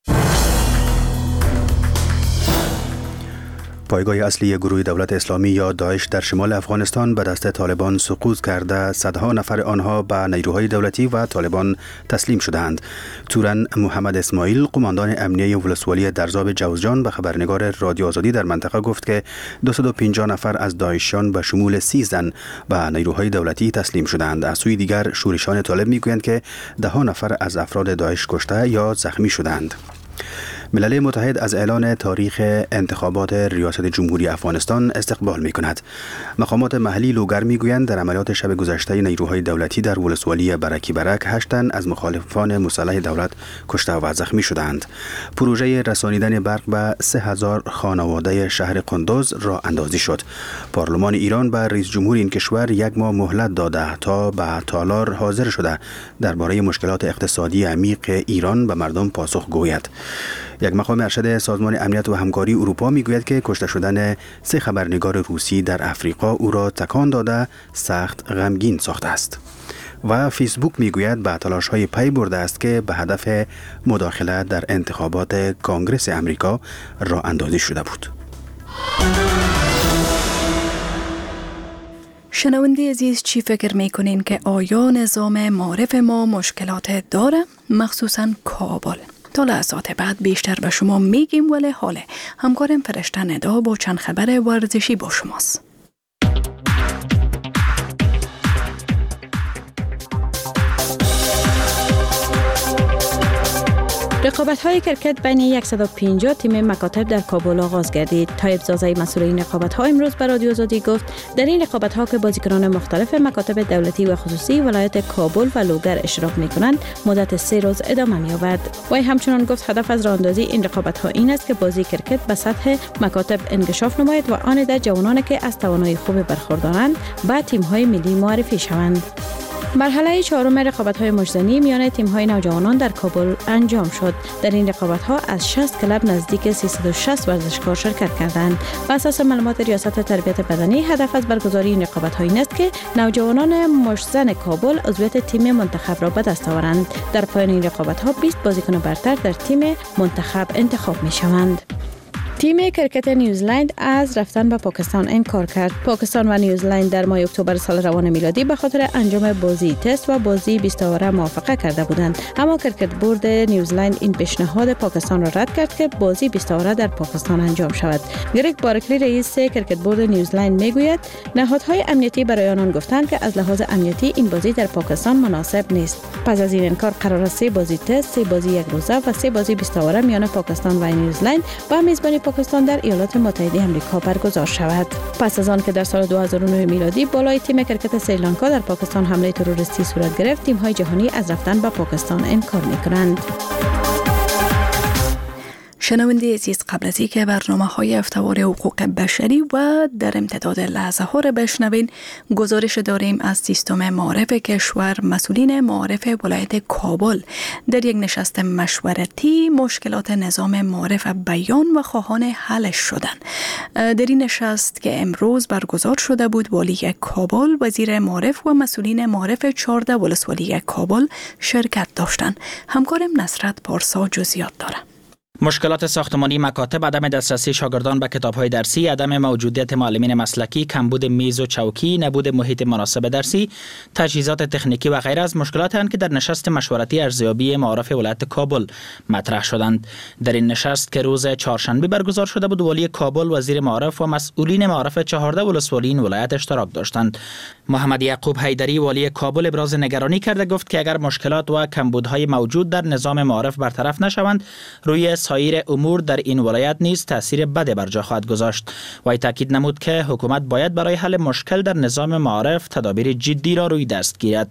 پایگاه اصلی گروه دولت اسلامی یا داعش در شمال افغانستان به دست طالبان سقوط کرده. صدها نفر آنها به نیروهای دولتی و طالبان تسلیم شدند. تورن محمد اسماعیل، قماندان امنیه ولسوالی درزاب جوزجان، به خبرنگار رادیو آزادی در منطقه گفت که 250 نفر از داعشیان به شمول 30 زن به نیروهای دولتی تسلیم شدند. از سوی دیگر شورشان طالب میگویند که 10 نفر از افراد داعش کشته یا زخمی شدند. ملل متحد از اعلان تاریخ انتخابات ریاست جمهوری افغانستان استقبال می کند. مقامات محلی لوگر می گویند در عملیات شب گذشته نیروهای دولتی در ولسوالی برکی برک 8 تن از مخالفان مسلح دولت کشته و زخمی شدند. پروژه رسانیدن برق به 3000 خانواده شهر قندوز راه اندازی شد. پارلمان ایران به رئیس جمهور این کشور 1 ماه مهلت داده تا به تالار حاضر شده درباره مشکلات اقتصادی عمیق ایران به مردم پاسخ گوید. یک مقام ارشد سازمان امنیت و همکاری اروپا میگوید که کشته شدن 3 خبرنگار روسی در افریقا او را تکان داده سخت غمگین ساخته است. و فیسبوک میگوید به تلاش‌های پی برده است که به هدف مداخله در انتخابات کنگره امریکا راه اندازی شده بود. شنونده عزیز، چی فکر میکنین که آیا نظام معارف ما مشکلات داره؟ مخصوصاً کابل. تا لحظات بعد بیشتر به شما میگیم. ولی حاله همکارم فرشته ندا با چند خبر ورزشی با شماست. رقابت‌های کرکت بین 150 تیم مکاتب در کابل آغاز گردید. طایب زازی مسئول این رقابت‌ها امروز به رادیو آزادی گفت در این رقابت‌ها که بازیکنان مختلف مکاتب دولتی و خصوصی ولایت کابل و لوگر اشتراک می‌کنند مدت 3 روز ادامه می‌یابد. وی همچنان گفت هدف از راه‌اندازی این رقابت‌ها این است که بازی کرکت به سطح مکاتب انکشاف نماید و آن در جوانانی که از توانایی خوب برخوردارند به تیم‌های ملی معرفی شوند. مرحله 4 رقابت‌های مجزنی میان تیم‌های نوجوانان در کابل انجام شد. در این رقابت‌ها از 60 کلب نزدیک 360 ورزشکار شرکت کردند. بر اساس معلومات ریاست تربیت بدنی، هدف از برگزاری این رقابت‌ها این است که نوجوانان مجزن کابل عضویت تیم منتخب را به دست آورند. در پایان این رقابت‌ها 20 بازیکن برتر در تیم منتخب انتخاب می‌شوند. تیم کرکت نیوزلند از رفتن به پاکستان انکار کرد. پاکستان و نیوزلند در ماه اکتبر سال روان میلادی به خاطر انجام بازی تست و بازی 20 اوره موافقه کرده بودند. اما کرکت بورد نیوزلند این پیشنهاد پاکستان را رد کرد که بازی 20 اوره در پاکستان انجام شود. گرگ بارکلی رئیس کرکت بورد نیوزلند میگوید نهادهای امنیتی برای آنان گفتند که از لحاظ امنیتی این بازی در پاکستان مناسب نیست. پس از این انکار قرار است 3 بازی تست، 3 بازی یک روزه و 3 بازی 20 اوره میان پاکستان و نیوزلند با میزبانی پاکستان در ایالات متحده آمریکا برگزار شود. پس از آن که در سال 2009 میلادی بالای تیم کرکت سریلانکا در پاکستان حمله تروریستی صورت گرفت، تیم‌های جهانی از رفتن به پاکستان انکار می‌کنند. شنونده عزیز، قبل از اینکه برنامه‌های هفته‌وار حقوق بشری و در امتداد لحظه ها را بشنوین، گزارش داریم از سیستم معارف کشور. مسئولین معارف ولایت کابل در یک نشست مشورتی مشکلات نظام معارف بیان و خواهان حلش شدند. در این نشست که امروز برگزار شده بود، والی کابل، وزیر معارف و مسئولین معارف 14 ولسوالی کابل شرکت داشتند. همکارم نصرت پارسا جزئیات دارد. مشکلات ساختمانی مکاتب، عدم دسترسی شاگردان به کتاب‌های درسی، عدم موجودیت معلمین مسلکی، کمبود میز و چوکی، نبود محیط مناسب درسی، تجهیزات تکنیکی و غیره از مشکلات هستند که در نشست مشورتی ارزیابی معارف ولایت کابل مطرح شدند. در این نشست که روز چهارشنبه برگزار شده بود، والی کابل، وزیر معارف و مسئولین معارف 14 ولسوالی این ولایت اشتراک داشتند. محمد یعقوب حیدری والی کابل ابراز نگرانی کرده، گفت که اگر مشکلات و کمبودهای موجود در نظام معارف برطرف نشوند، روی سایر امور در این ولایت نیز تاثیر بد بر جا خواهد گذاشت. وی تاکید نمود که حکومت باید برای حل مشکل در نظام معارف تدابیر جدی را روی دست گیرد.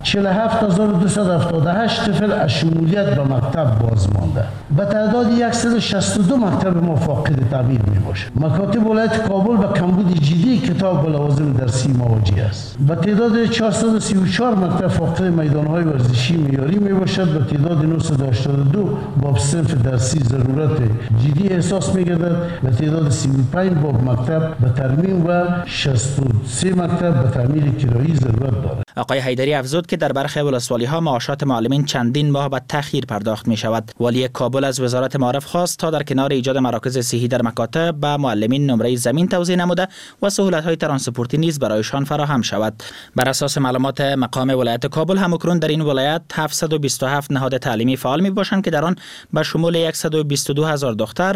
47278 طفل از شمولیت به مکتب باز مانده. به تعداد 162 مکتب ما فاقد تعمیر می باشد. مکاتب ولایت کابل به کمبود جدی کتاب و لوازم درسی مواجه است. به تعداد 434 مکتب فاقد میدان‌های ورزشی معیاری می باشد. به تعداد 982 باب صنف درسی ضرورت جدی احساس می گردد. به تعداد 35 باب مکتب به ترمیم و 63 مکتب به تعمیر کرایی ضرورت دارد. آقای حیدری افزود که در برخی ولسوالی‌ها معاشات معلمین چندین ماه به تأخیر پرداخت می شود. والی کابل از وزارت معارف خواست تا در کنار ایجاد مراکز صحی در مکاتب به معلمین نمره زمین توزیع نموده و سهولت‌های ترانسپورتی نیز برایشان فراهم شود. بر اساس معلومات مقام ولایت کابل همکنون در این ولایت 727 نهاد تعلیمی فعال می باشند که در آن به شمول 122,000 دختر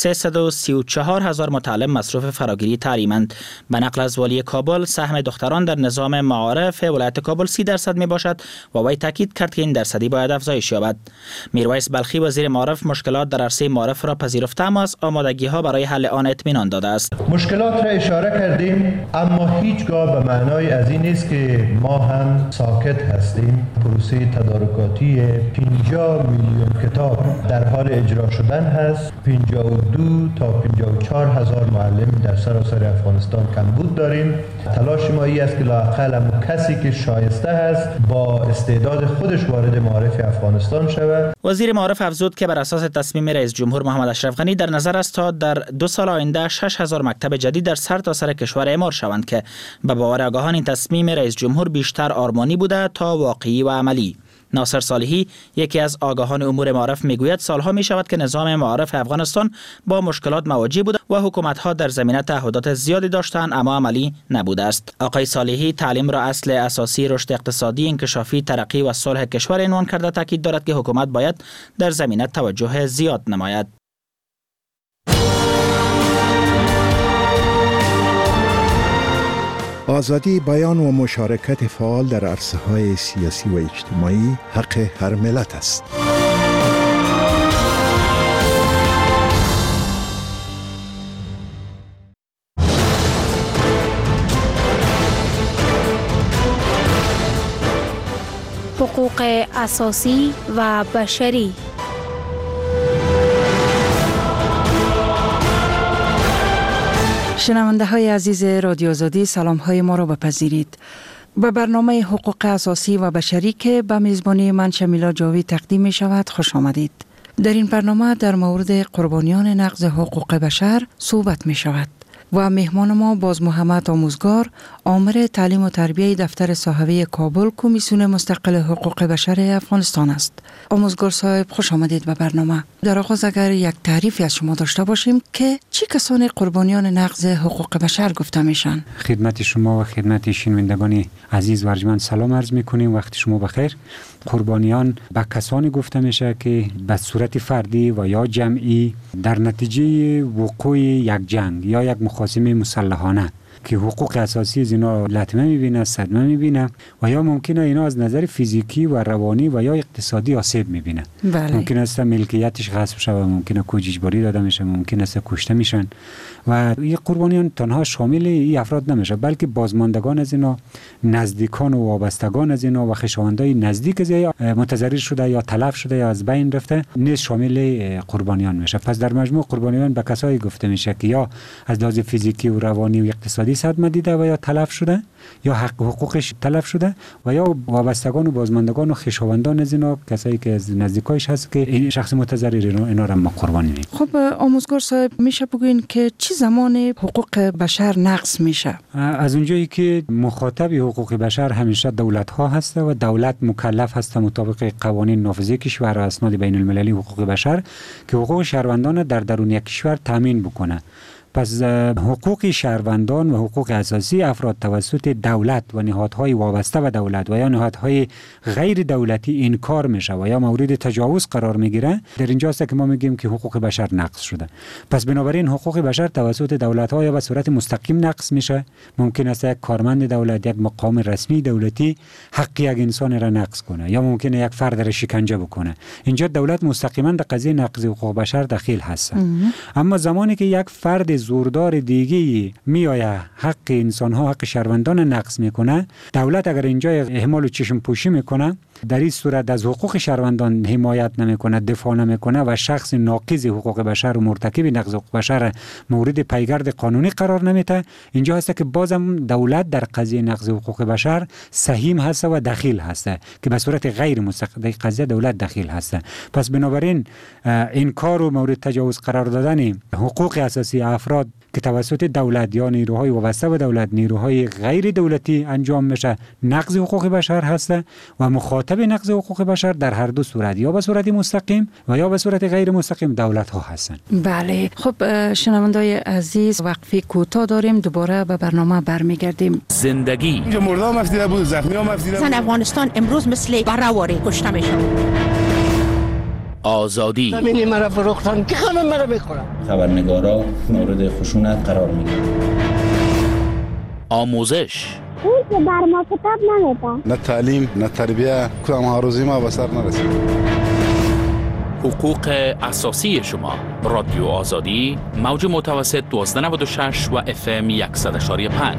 334,000 متعلم مصروف فراگیری تعلیمند. به نقل از والی کابل سهم دختران در نظام معارف ولایت کابل 30% می باشد و وی تاکید کرد که این درصدی باید افزایش یابد. میرویس بلخی وزیر معارف مشکلات در عرصه معارف را پذیرفته اما از آمادگی‌ها برای حل آن اطمینان داده است. مشکلات را اشاره کردیم اما هیچگاه به معنای از این نیست که ما هم ساکت هستیم. پروسه تدارکاتی 50 میلیون کتاب در حال اجرا شدن هست. 52 تا 54 هزار معلم در سراسر افغانستان کمبود داریم. تلاش ما است که لااقل کسی که شایسته است با استعداد خودش وارد معارف افغانستان شود. وزیر معارف افزود که بر اساس تصمیم رئیس جمهور محمد اشرف غنی در نظر است تا در 2 سال آینده 6000 مکتب جدید در سرتاسر کشور اعمار شوند که به باور آگاهان این تصمیم رئیس جمهور بیشتر آرمانی بوده تا واقعی و عملی. ناصر صالحی یکی از آگاهان امور معارف میگوید سالها می شود که نظام معارف افغانستان با مشکلات مواجه بوده و حکومت‌ها در زمینه تعهدات زیادی داشتند اما عملی نبوده است. آقای صالحی تعلیم را اصل اساسی رشد اقتصادی، انکشافی، ترقی و صلح کشور عنوان کرده تاکید دارد که حکومت باید در زمینه توجه زیاد نماید. آزادی بیان و مشارکت فعال در عرصه‌های سیاسی و اجتماعی حق هر ملت است. حقوق اساسی و بشری. شنونده های عزیز رادیو آزادی، سلام های ما را بپذیرید. به برنامه حقوق اساسی و بشری که به میزبانی من شمیلا جاوی تقدیم می شود خوش آمدید. در این برنامه در مورد قربانیان نقض حقوق بشر صحبت می شود و مهمان ما باز محمد آموزگار، آمر تعلیم و تربیه دفتر صحوی کابل، کمیسیون مستقل حقوق بشر افغانستان است. آموزگار صاحب خوش آمدید به برنامه. در آغاز اگر یک تعریفی از شما داشته باشیم که چی کسانی قربانیان نقض حقوق بشر گفته میشن؟ خدمت شما و خدمت شنوندگان عزیز و ارجمند سلام عرض میکنیم. وقت شما بخیر. قربانیان به کسانی گفته میشه که به صورت فردی و یا جمعی در نتیجه وقوع یک جنگ یا یک مخاصمه مسلحانه که حقوق اساسی از اینا لطمه میبینه، صدمه میبینه و یا ممکنه اینا از نظر فیزیکی و روانی و یا اقتصادی آسیب میبینه. بله. ممکن است ملکیتش غصب شود، ممکنه کوج اجباری داده میشه، ممکن است کشته میشن و این قربانیان تنها شامل این افراد نمیشه بلکه بازماندگان از اینا، نزدیکان و وابستگان از اینا و خویشاوندای نزدیک از اینا متضرر شده یا تلف شده یا از بین رفته نیز شامل قربانیان میشه. پس در مجموع قربانیان به کسایی گفته میشه که یا از لحاظ فیزیکی و روانی و اقتصادی صدمه دیده و یا تلف شده یا حقوقش تلف شده و یا وابستگان و بازماندگان و خویشاوندان از اینا، کسایی که از نزدیکایش هست که این شخص متضرر اینا را ما قربانی می‌کنیم. خب آموزگار صاحب میشه بگوین که چه زمان حقوق بشر نقض میشه؟ از اونجایی که مخاطب حقوق بشر همیشه دولت ها هست و دولت مکلف هست مطابق قوانین نافذه کشور و اسناد بین المللی حقوق بشر که حقوق شهروندان در درون یک کشور تامین بکنه پس حقوق شهروندان و حقوق اساسی افراد توسط دولت و نهادهای وابسته به دولت و یا نهادهای غیر دولتی انکار میشه و یا مورد تجاوز قرار میگیره، در اینجاست که ما میگیم که حقوق بشر نقض شده. پس بنابراین حقوق بشر توسط دولت‌ها یا به صورت مستقیم نقض میشه. ممکن است یک کارمند دولت، یک مقام رسمی دولتی حق یک انسان را نقض کنه یا ممکنه یک فرد را شکنجه بکنه. اینجا دولت مستقیما در قضیه نقض حقوق بشر دخیل هست. اما زمانی که یک فرد زوردار دیگه میآید حق انسان‌ها، حق شهروندان نقض میکنه، دولت اگر اینجا اهمال و چشم پوشی میکنه، در این صورت از حقوق شهروندان حمایت نمیکنه، دفاع نمیکنه و شخص ناقض حقوق بشر و مرتکب نقض حقوق بشر مورد پیگرد قانونی قرار نمیده، اینجا هست که بازم دولت در قضیه نقض حقوق بشر سهیم هست و دخیل هست که به صورت غیر مستقیم قضیه دولت دخیل هست. پس بنابراین انکار و مورد تجاوز قرار دادن حقوق اساسی افراد که توسط دولت یا نیروهای وابسته به دولت، نیروهای غیر دولتی انجام میشه، نقض حقوق بشر هست و مخاطب نقض حقوق بشر در هر دو صورت، یا به صورت مستقیم و یا به صورت غیر مستقیم، دولت ها هستند. بله، خب شنوندای عزیز، وقفه کوتاه داریم، دوباره به برنامه برمیگردیم. زندگی مردم مفیده بود، زخمی ها مفیده بود. افغانستان امروز مثل برآوری کشته میشه. آزادی. زمینی مرا فروختن که خانم مرا میخورن. خبرنگارا مورد خشونت قرار میگیرن. آموزش. اون که بر ما کتاب نمیده. نه تعلیم، نه تربیه، کدام هاروزی ما به سر نرسید. حقوق اساسی شما. رادیو آزادی، موج متوسط 1296 و FM 100.5.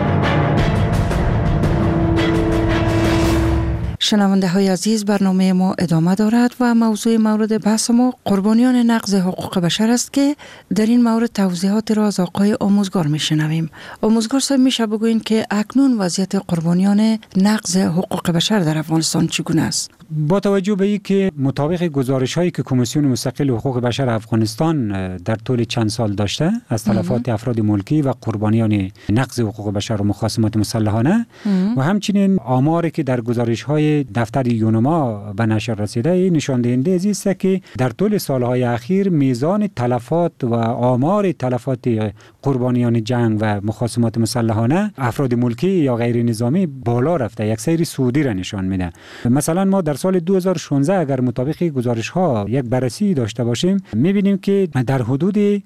شنونده های عزیز، برنامه ما ادامه دارد و موضوع مورد بحث ما قربانیان نقض حقوق بشر است که در این مورد توضیحات را از آقای آموزگار میشنویم. آموزگار صاحب، میشه بگوین که اکنون وضعیت قربانیان نقض حقوق بشر در افغانستان چگونه است؟ با توجه به اینکه مطابق گزارش‌هایی که کمیسیون مستقل حقوق بشر افغانستان در طول چند سال داشته از تلفات افراد ملکی و قربانیان نقض حقوق بشر و مخاصمات مسلحانه و همچنین آماری که در گزارش‌های دفتر یونما به نشر رسیده نشان دهنده است که در طول سالهای اخیر میزان تلفات و آمار تلفات قربانیان جنگ و مخاصمات مسلحانه افراد ملکی یا غیر نظامی بالا رفته، یک سیر صعودی را نشان میده. مثلا ما در سال 2016 اگر مطابق گزارش ها یک بررسی داشته باشیم، میبینیم که در حدود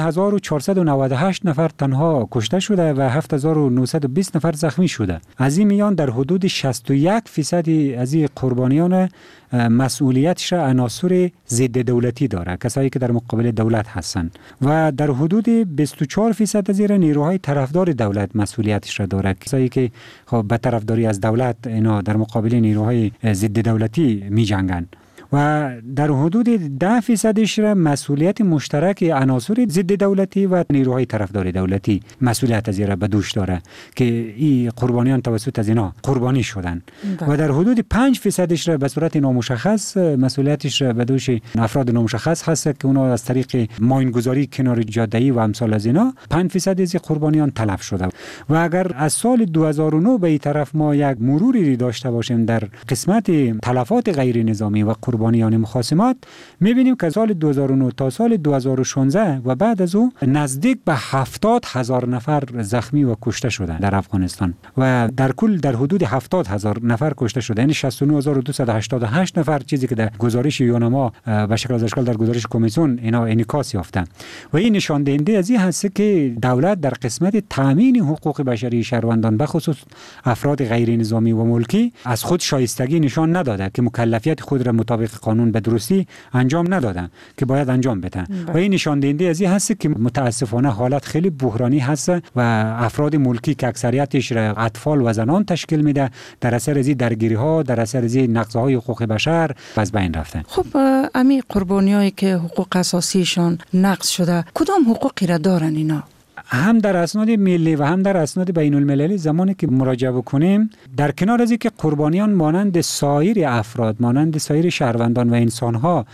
3498 نفر تنها کشته شده و 7920 نفر زخمی شده. از این میان در حدود 61% از این قربانیان مسئولیتش عناصر ضد دولتی داره، کسایی که در مقابل دولت هستند، و در حدود 24% از این نیروهای طرفدار دولت مسئولیتش را داره، کسایی که خب به طرفداری از دولت اینا در مقابل نیروهای ضد دولتی می جنگن. و در حدود 10% را مسئولیت مشترک عناصر ضد دولتی و نیروهای طرفدار دولتی مسئولیت از این را به دوش داره که این قربانیان توسط از اینا قربانی شدن. و در حدود 5% را به صورت نامشخص مسئولیتش را به دوش افراد نامشخص هست که اونا از طریق ماینگذاری کنار جاده‌ای و امثال از اینا 5% از قربانیان تلف شده. و اگر از سال 2009 به این طرف ما یک مروری داشته باشیم در قسمت تلفات غیر نظامی و قربانیان مخاصمات، می‌بینیم که سال 2009 تا سال 2016 و بعد از او نزدیک به 70,000 نفر زخمی و کشته شدند در افغانستان و در کل در حدود 70,000 نفر کشته شده، یعنی 69288 نفر، چیزی که در گزارش یونما به شکل از اشکال در گزارش کمیسیون اینا انعکاس یافته. و این نشان دهنده از این هست که دولت در قسمت تامین حقوق بشری شهروندان به خصوص افراد غیر نظامی و ملکی از خود شایستگی نشان نداده که مکلفیت خود را مطابق قانون به درستی انجام ندادن که باید انجام بدن. و این نشان دهنده از این هست که متاسفانه حالت خیلی بحرانی هست و افراد ملکی که اکثریتش را اطفال و زنان تشکیل میده در اثر از درگیری ها، در اثر از نقض‌های حقوق بشر از بین رفتن. خب امی قربانیایی که حقوق اساسیشون نقض شده، کدام حقوقی را دارن اینا؟ هم در اسناد ملی و هم در اسناد بین المللی زمانی که مراجعه بکنیم، در کنار از اینکه قربانیان مانند سایر افراد، مانند سایر شهروندان و انسان‌ها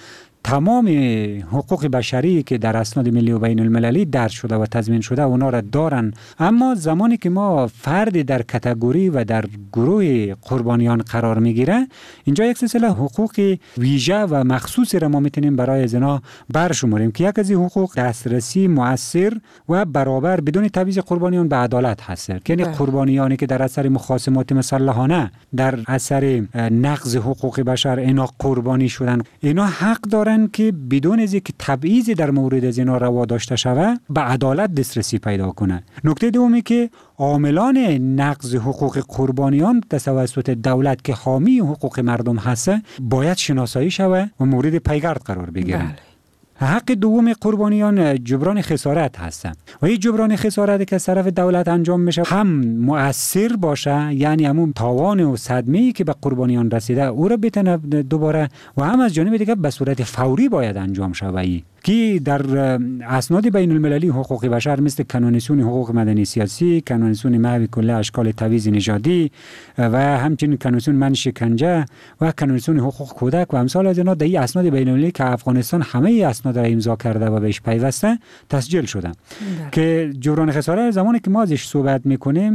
تمام حقوق بشری که در اسناد ملی و بین المللی درج شده و تضمین شده اونا را دارن، اما زمانی که ما فرد در کاتگوری و در گروه قربانیان قرار میگیره، اینجا یک سلسله حقوق ویژه و مخصوصی را ما میتونیم برای زنا برشماریم که یک از این حقوق دسترسی مؤثر و برابر بدون تبعیض قربانیان به عدالت هست. یعنی قربانیانی که در اثر مخاصمات مسلحانه در اثر نقض حقوق بشر اینا قربانی شدن، اینا حق دارن که بدون از اینکه تبعیضی در مورد از اینا روا داشته شود به عدالت دسترسی پیدا کنه. نکته دومی که عاملان نقض حقوق قربانیان توسط دولت که حامی حقوق مردم هست باید شناسایی شود و مورد پیگرد قرار بگیرند. حق دوم قربانیان جبران خسارت هستند و این جبران خسارت که از طرف دولت انجام میشه هم مؤثر باشه، یعنی همون تاوان و صدمه‌ای که به قربانیان رسیده او را بتونه دوباره، و هم از جانب دیگه به صورت فوری باید انجام شود که در اسناد بین المللی حقوق بشر مثل کنونسیون حقوق مدنی سیاسی، کنونسیون محو کل اشکال تبعیض نژادی و همچنین کنونسیون من شکنجه و کنونسیون حقوق کودک و امثال از اینا در این اسناد بین المللی که افغانستان همه اسناد را امضا کرده و بهش پیوسته تسجیل شده که جبران خسارت زمانی که ما ازش صحبت میکنیم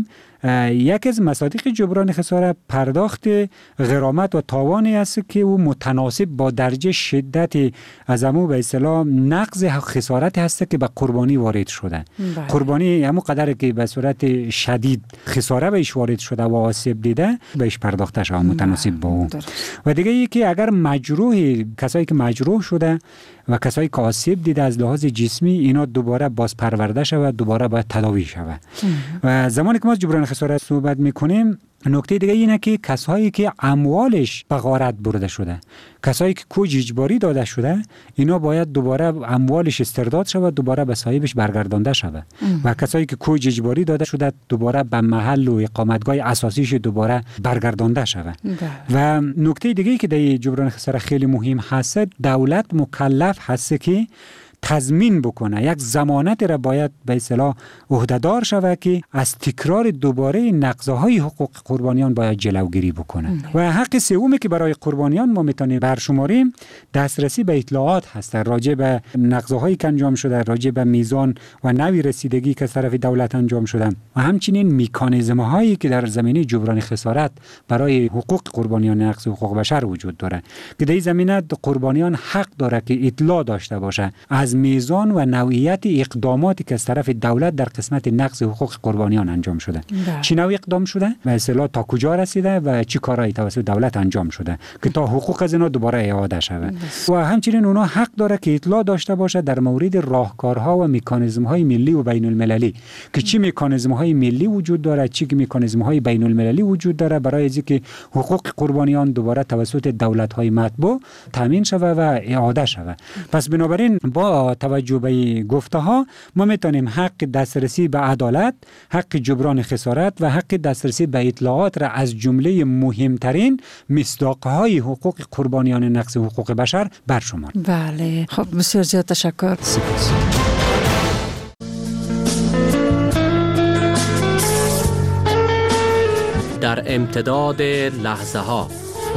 یک از مصادیق جبران خسارت پرداخت غرامت و تاوانی است که او متناسب با درجه شدت از امو به اصطلاح نقض خسارت هست که به قربانی وارد شده. قربانی همون قدر که به صورت شدید خساره بهش وارد شده و آسیب دیده بهش پرداخته شده متناسب با اون. و دیگه یکی اگر مجروح، کسایی که مجروح شده و کسایی که آسیب دیده از لحاظ جسمی، اینا دوباره باز پرورده شود، دوباره باید تداوی شود. و زمانی که ما جبران خسارت صحبت میکنیم، نکته دیگه اینه که کسایی که اموالش به غارت برده شده، کسایی که کوج اجباری داده شده، اینا باید دوباره اموالش استرداد شود، دوباره به صاحبش برگردانده شود. و کسایی که کوج اجباری داده شده دوباره به محل و اقامتگاه اساسیش دوباره برگردانده شود. و نکته دیگه که در جبران خسارت خیلی مهم هست، دولت مکلف هست که تضمین بکنه، یک ضمانت را باید به اصطلاح عهده‌دار شود که از تکرار دوباره نقض‌های حقوق قربانیان باید جلوگیری بکنه. و حق سومی که برای قربانیان ما میتونیم برشماریم دسترسی به اطلاعات هست راجع به نقض‌هایی که انجام شده، راجع به میزان و نوع رسیدگی که از طرف دولت انجام شده و همچنین مکانیزم‌هایی که در زمینه جبران خسارت برای حقوق قربانیان نقض حقوق بشر وجود داره که در این زمینه قربانیان حق داره که اطلاع داشته باشه از میزان و نوعیت اقداماتی که از طرف دولت در قسمت نقض حقوق قربانیان انجام شده. چه نوع اقدام شده و اصطلاح تا کجا رسیده و چه کارهایی توسط دولت انجام شده که تا حقوق از اینا دوباره اعاده شود. و همچنین اونا حق داره که اطلاع داشته باشه در مورد راهکارها و مکانیزم‌های ملی و بین المللی که چه مکانیزم‌های ملی وجود داره، چه مکانیزم‌های بین المللی وجود داره برای اینکه حقوق قربانیان دوباره توسط دولت‌های مطبوع تامین شود و اعاده شود. پس بنابراین با توجه به گفته ها ما میتونیم حق دسترسی به عدالت، حق جبران خسارت و حق دسترسی به اطلاعات را از جمله مهمترین مصداق‌های حقوق قربانیان نقض حقوق بشر برشماریم. بله، خب بسیار زیاد تشکر. در امتداد لحظه ها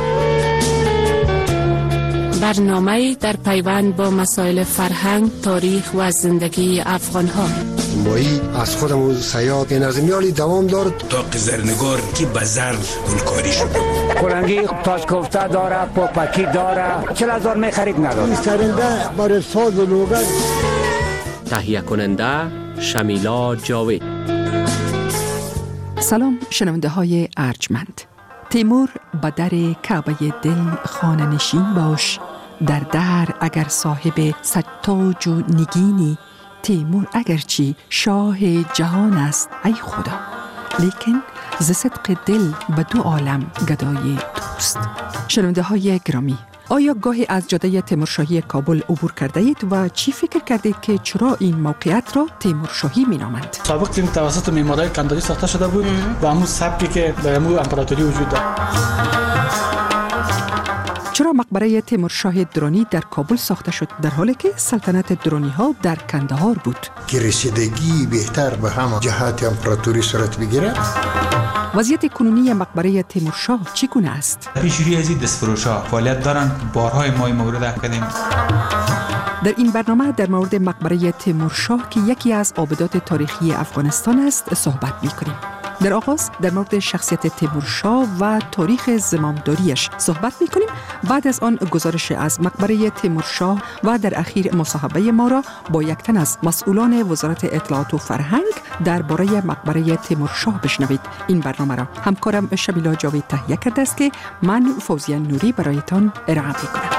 برنامه در پیوند با مسائل فرهنگ، تاریخ و زندگی افغان ها. مایی از خودمون سیاد این از میالی دوام دارد تا زرنگار که بزر گلکاری شده کلنگی تاج کوفته داره، پاپکی داره، 40,000 میخرید نداره. سرنده برای ساز و لوگر. تهیه کننده شمیلا جاوید. سلام شنونده های ارجمند. تیمور به در کعبه دل خانه نشین باش، در در اگر صاحب ستاج و نگینی، تیمور اگرچی شاه جهان است ای خدا، لیکن ز صدق دل به دو عالم گدای توست. شنونده های گرامی، آیا گاهی از جاده تیمورشاهی کابل عبور کرده اید و چی فکر کردید که چرا این موقعیت را تیمورشاهی می نامند؟ سابق این توسط معمارای کنداری ساخته شده بود و همون سبکی که در همون امپراتوری وجود داشت. چرا مقبره تیمورشاه درانی در کابل ساخته شد در حالی که سلطنت درانی ها در کندهار بود؟ که رسیدگی بهتر به همه جهات امپراتوری صورت بگیرد. وضعیت کنونی مقبره تیمورشاه چگونه است؟ پیشروی از دستفروشا فعالیت دارن، بارهای ما مورد کردیم. در این برنامه در مورد مقبره تیمورشاه که یکی از آبدات تاریخی افغانستان است صحبت می‌کنیم. در آغاز در مورد شخصیت تیمورشاه و تاریخ زمامداریش صحبت می‌کنیم. بعد از آن گزارش از مقبره تیمورشاه و در اخیر مصاحبه ما را با یک تن از مسئولان وزارت اطلاعات و فرهنگ درباره مقبره تیمورشاه بشنوید. این برنامه را همکارم شمیلا جاوید تهیه کرده است که من فوزیه نوری برایتان ارائه می‌کنم.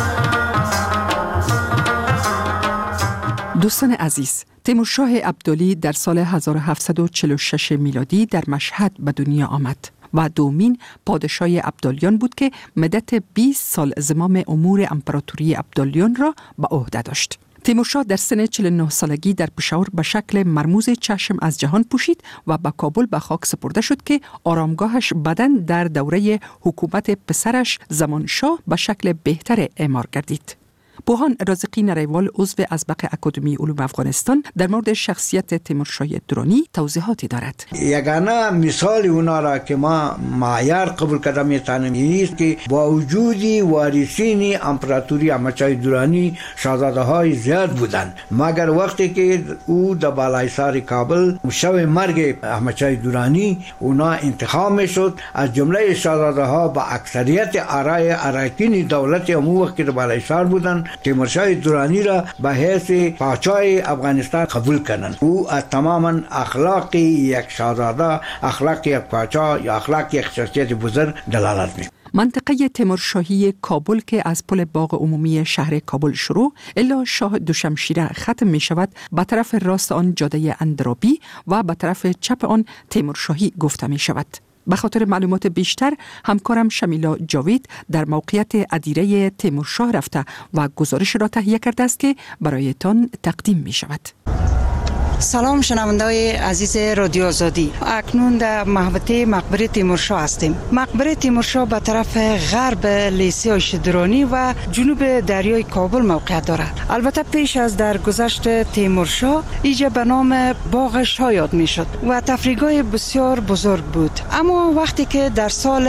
دوستان عزیز، تیمورشاه ابدالی در سال 1746 میلادی در مشهد به دنیا آمد و دومین پادشاه ابدالیان بود که مدت 20 سال زمام امور امپراتوری ابدالیان را به عهده داشت. تیمورشاه در سن 49 سالگی در پشاور به شکل مرموز چشم از جهان پوشید و به کابل به خاک سپرده شد که آرامگاهش بعداً در دوره حکومت پسرش زمانشاه به شکل بهتر اعمار گردید. بوهان رازقی نریوال عضو ازبق اکادمی علوم افغانستان در مورد شخصیت تیمورشاه درانی توضیحاتی دارد. یگانه مثال اونا را که ما معیار قبول کرده میتونیم این است که با وجودی وارثین امپراتوری احمدشاه درانی شاهزاده های زیاد بودند، مگر وقتی که او در بالای سر کابل شب مرگ احمدشاه درانی اونا انتخاب میشد، از جمله شاهزاده ها با اکثریت آرای اراکین دولت امو وقتی در بالای سر بودند تیمورشاه درانی را به حیث پادشاه افغانستان قبول کردند. او از تماما اخلاق یک شاهزاده، اخلاق یک پادشاه یا اخلاق یک شخصیت بزرگ دلالت می. منطقه تیمورشاهی کابل که از پل باغ عمومی شهر کابل شروع الی شاه دوشمشیره ختم می شود، به طرف راست آن جاده اندرابی و به طرف چپ آن تیمورشاهی گفته می شود. به خاطر معلومات بیشتر همکارم شمیلا جاوید در موقعیت ادیره تیمورشاه رفته و گزارش را تهیه کرده است که برایتان تقدیم می شود. سلام شنونده‌های عزیز رادیو آزادی، اکنون در محوطه مقبره تیمورشاه هستیم. مقبره تیمورشاه به طرف غرب لیسه درانی و جنوب دریای کابل موقعیت دارد. البته پیش از درگذشت تیمورشاه اینجا به نام باغ شاه یاد میشد و تفریحگاه بسیار بزرگ بود، اما وقتی که در سال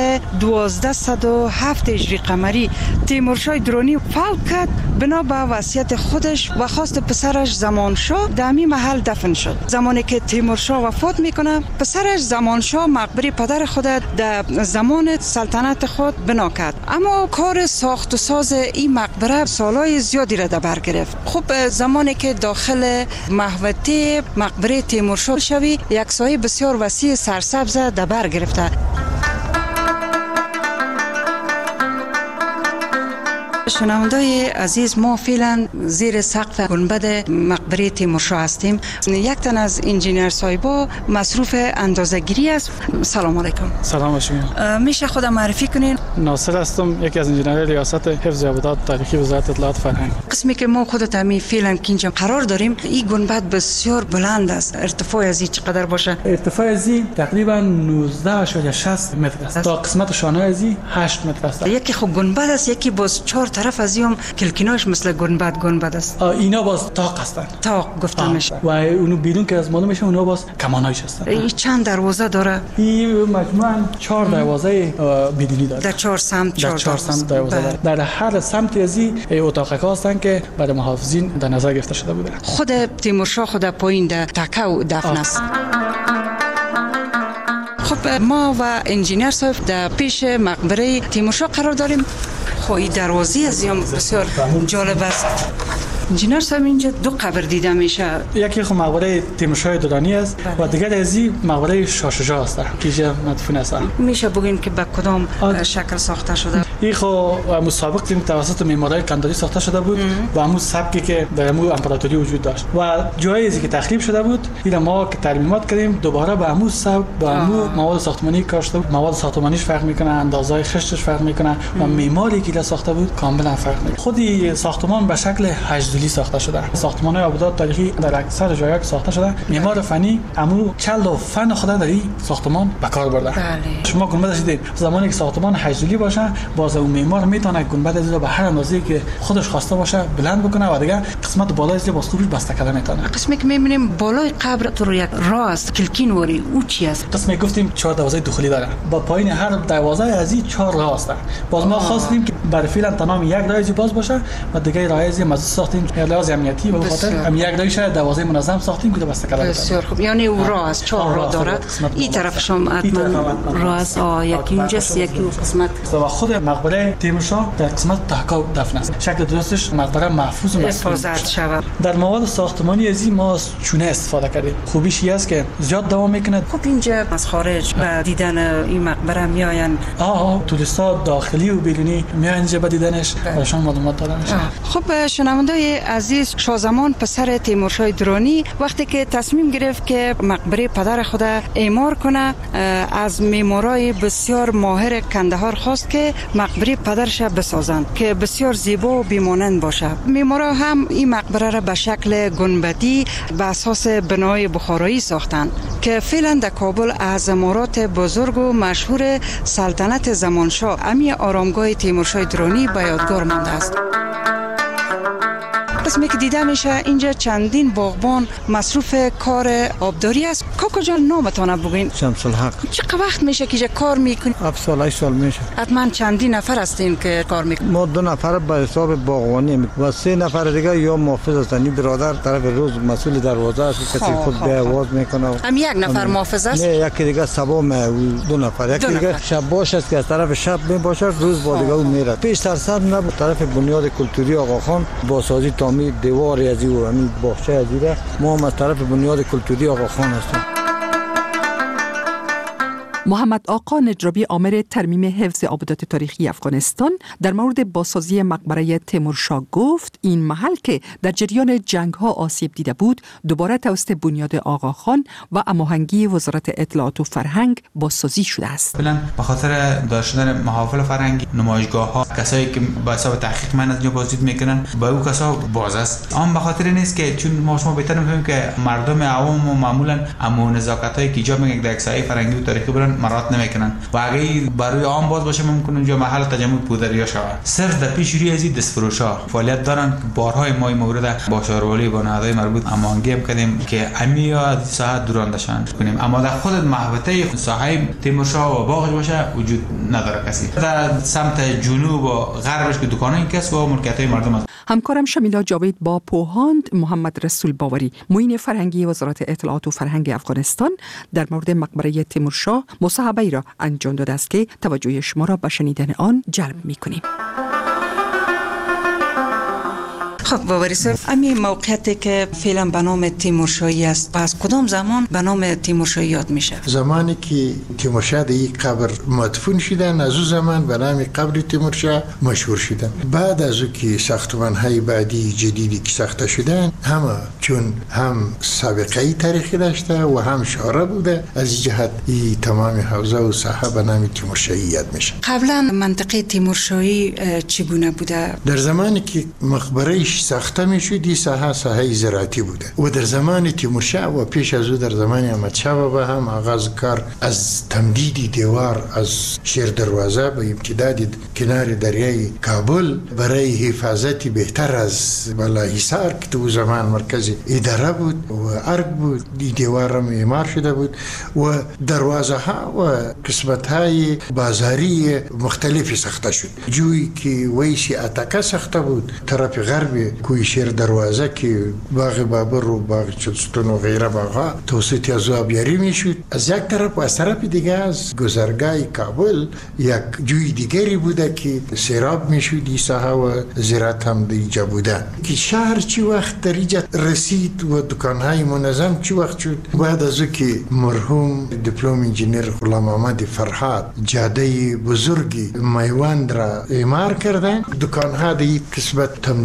1207 هجری قمری تیمورشاه درانی فوت کرد، بنا به وصیت خودش و خواست پسرش زمانشاه در همین محل دفن شد. زمانی که تیمورشاه وفات میکنه، پسرش زمانشاه مقبره پدر خود در زمان سلطنت خود بنا کرد، اما کار ساخت و ساز این مقبره سالهای زیادی را در بر گرفت. خب زمانی که داخل محوطه مقبره تیمورشاه شوی، یک سایه بسیار وسیع سرسبز در بر گرفته. شنونده‌های عزیز، ما فعلا زیر سقف گنبد مقبره تیمورشاه هستیم. یک تن از انجینیر صاحبا مصروف اندازه‌گیری است. سلام علیکم. سلام شما. میشه خودم معرفی کنین؟ ناصر هستم، یکی از انجینرهای ریاست حفظ آبادات تاریخی وزارت اطلاعات فرهنگ. قسمی که ما خودت همین فعلا که اینجا قرار داریم، این گنبد بسیار بلند است. ارتفاع از این چقدر باشه؟ ارتفاع از این تقریبا 19.60 متر است. تا قسمت شانه از این 8 متر است. یکی خب گنبد است، یکی باز چهار طرف از این کلکیناش مثل گنبد است. اینا باز تاق هستن. تاق گفته میشه. و اونو بیرون که از معلوم میشه اونا باز کمانایش هستن. این چند دروازه داره؟ این مجموعاً 4 دروازه بدونی داره. در 4 سمت 4 سمت دروازه داره. در هر سمت از این اتاق‌ها هستن که برای محافظین در نظر گرفته شده بودن. خود تیمورشاه خود پایین در تکه و دفن است. خب ما و انجینیر صاحب در پیش مقبره تیمورشاه قرار داریم. خب این دروازه از این بسیار جالب است. انجینیر صاحب اینجا دو قبر دیده میشه. یکی خب مقبره تیمورشاه درانی است و دیگر از این مقبره شاه شجاع است که اینجا مدفون است. میشه بگین که به کدام شکل ساخته شده؟ این خب مسابق توسط معمارای کنداری ساخته شده بود و همون سبکی که در همون امپراتوری وجود داشت و جایی که تخریب شده بود، این ما که ترمیمات کردیم دوباره به همون سبک با همون مواد ساختمانی کار شده بود. مواد ساختمانیش فرق میکنه، اندازهای خشتش فرق میکنه و معماری که ساخته بود کاملا فرق میکنه. خودی ساختمان به شکل هجدلی ساخته شده. ساختمان‌های آبادات تاریخی در اکثر جاها ساخته شده. معمار فنی همون چل و فن خود در این ساختمان به کار برده. بله. شما گنبدش دیدید زمانی که ساختمان هجدلی باشه باز باز اون معمار میتونه گنبد از به هر اندازه‌ای که خودش خواسته باشه بلند بکنه و دیگه قسمت بالای از باز خوبش بسته کردن میتونه. قسمی که میبینیم بالای قبر تو یک راه است کلکین وری او چی است؟ قسمی گفتیم 4 دروازه داخلی داره. با پایین هر دروازه از این 4 راه است. باز ما خواستیم که برای فعلا تمام یک راه باز باشه و دیگه راه از مزه ساختیم یا لازم امنیتی به خاطر هم یک راهش دروازه منظم ساختیم که بسته کردن. بسیار خوب. یعنی او راه است 4 راه داره. این طرفش هم راه است یکی اینجاست یکی قسمت و خود مقبره تیمورشاه در قسمت تحکا دفن است. شکل درستش مقبره محفوظ و حفاظت شود. در مواد ساختمانی ازی ما چونه استفاده کردیم. خوبیش این است که زیاد دوام میکنه. خب اینجا از خارج به دیدن این مقبره میآیند. توریستا داخلی و بیرونی میآیند اینجا به دیدنش براشون معلومات داده میشه. خب شنوندای عزیز، شاه زمان پسر تیمورشاه درانی وقتی که تصمیم گرفت که مقبره پدر خود اعمار کنه، از معمارای بسیار ماهر کندهار خواست که مقبره پدرش بسازند که بسیار زیبا و بیمانند باشه. معمارا هم این مقبره را به شکل گنبدی به اساس بنای بخارایی ساختند که فعلا در کابل از عمارات بزرگ و مشهور سلطنت زمانشاه امی آرامگاه تیمورشاه درانی به یادگار مانده است. قسمی که دیده میشه اینجا چندین باغبان مصروف کار آبداری است. کاکا جان نامتان بگین؟ شمس الحق. چقدر وقت میشه که اینجا کار میکنی؟ 7 سال 8 سال میشه. حتما چندین نفر هستین که کار میکنین؟ ما 2 نفر به حساب باغبانی و 3 نفر دیگه یا محافظ هستن. این برادر طرف روز مسئول دروازه است که خود به آواز میکنه. هم یک نفر محافظ است؟ نه، یکی دیگه صبح 2 نفر. یکی دیگه شب باش است که از طرف شب میباشه، روز با دیگه اون میره. پیش سرسر نه طرف بنیاد کلتوری آقا خان با سازی تعمیر دیوار ازی و همین باغچه ازی را ما هم از طرف بنیاد کلتوری آقا خان هستیم. محمد آقا نجرابی آمر ترمیم حفظ آبادات تاریخی افغانستان در مورد بازسازی مقبره تیمورشاه گفت این محل که در جریان جنگ ها آسیب دیده بود دوباره توسط بنیاد آقا خان و هماهنگی وزارت اطلاعات و فرهنگ بازسازی شده است. فعلا به خاطر داشتن محافل فرهنگی، نمایشگاه ها، کسایی که با حساب تحقیق من از اینجا بازدید میکنن با او کسا باز است. آن به خاطر نیست که چون ما شما بهتر میفهمیم که مردم عوام و معمولا امو نزاکتایی که ایجاب میکنه در سایه فرهنگی و تاریخی برن مرات نمیکنن و اگه برای عام باز باشه ممکنه اونجا محل تجمع پودریا شود. صرف در پیش روی از دست فروشا فعالیت دارن که بارهای ما این مورد با شاروالی با نهادهای مربوط هماهنگی هم کردیم که امیا از ساحه دورندشان کنیم، اما در خود محوطه ساحه تیمورشاه و باغش باشه وجود نداره. کسی در سمت جنوب و غربش که دکانای کس و ملکیت‌های مردم است. همکارم شمیلا جاوید با پوهاند محمد رسول باوری معین فرهنگی وزارت اطلاعات و فرهنگ افغانستان در مورد مقبره تیمورشاه مصاحبه‌ای را انجام داده است که توجه شما را به شنیدن آن جلب می‌کنیم. خب باوری صاحب، امی موقعیتی که فعلا به نام تیمورشاهی است، از کدام زمان به نام تیمورشاهی یاد میشه؟ زمانی که تیمورشاه در یک قبر مدفون شدن، از اون زمان به نام قبر تیمورشاه مشهور شدن. بعد از اون که ساختمان‌های بعدی جدیدی که ساخته شدن، همه چون هم سابقه تاریخی داشته و هم شهره بوده، از جهت این تمام حوزه و ساحه به نام تیمورشاهی یاد میشه. قبلا منطقه تیمورشاهی چگونه بوده؟ در زمانی که مقبره ساخته میشد این ساحه زراعتی بوده و در زمان تیمورشاه و پیش از او در زمان احمدشاه بابا هم آغاز کار از تمدید دیوار از شیر دروازه به امتداد کنار دریای کابل برای حفاظت بهتر از بلاحصار که تو زمان مرکز اداره بود و ارگ بود. دیوار هم اعمار شده بود و دروازه ها و قسمت های بازاری مختلفی ساخته شد. جوی که ویسی اتاکا ساخته بود طرف غرب کوی شیر دروازه که باغ بابر و باغ چلستون و غیره باغها توسط از آبیاری میشد. از یک طرف و از طرف دیگه از گذرگاه کابل یک جوی دیگری بوده که سیراب میشد. این ساحه و زراعت هم دیجا بوده که شهر چی وقت در اینجا رسید و دکانهای منظم چی وقت شد. بعد از او که مرحوم دیپلم انجینیر غلام محمد فرهاد جاده بزرگی میوند را اعمار کردن، دکانها در یک قسمت تمدید شد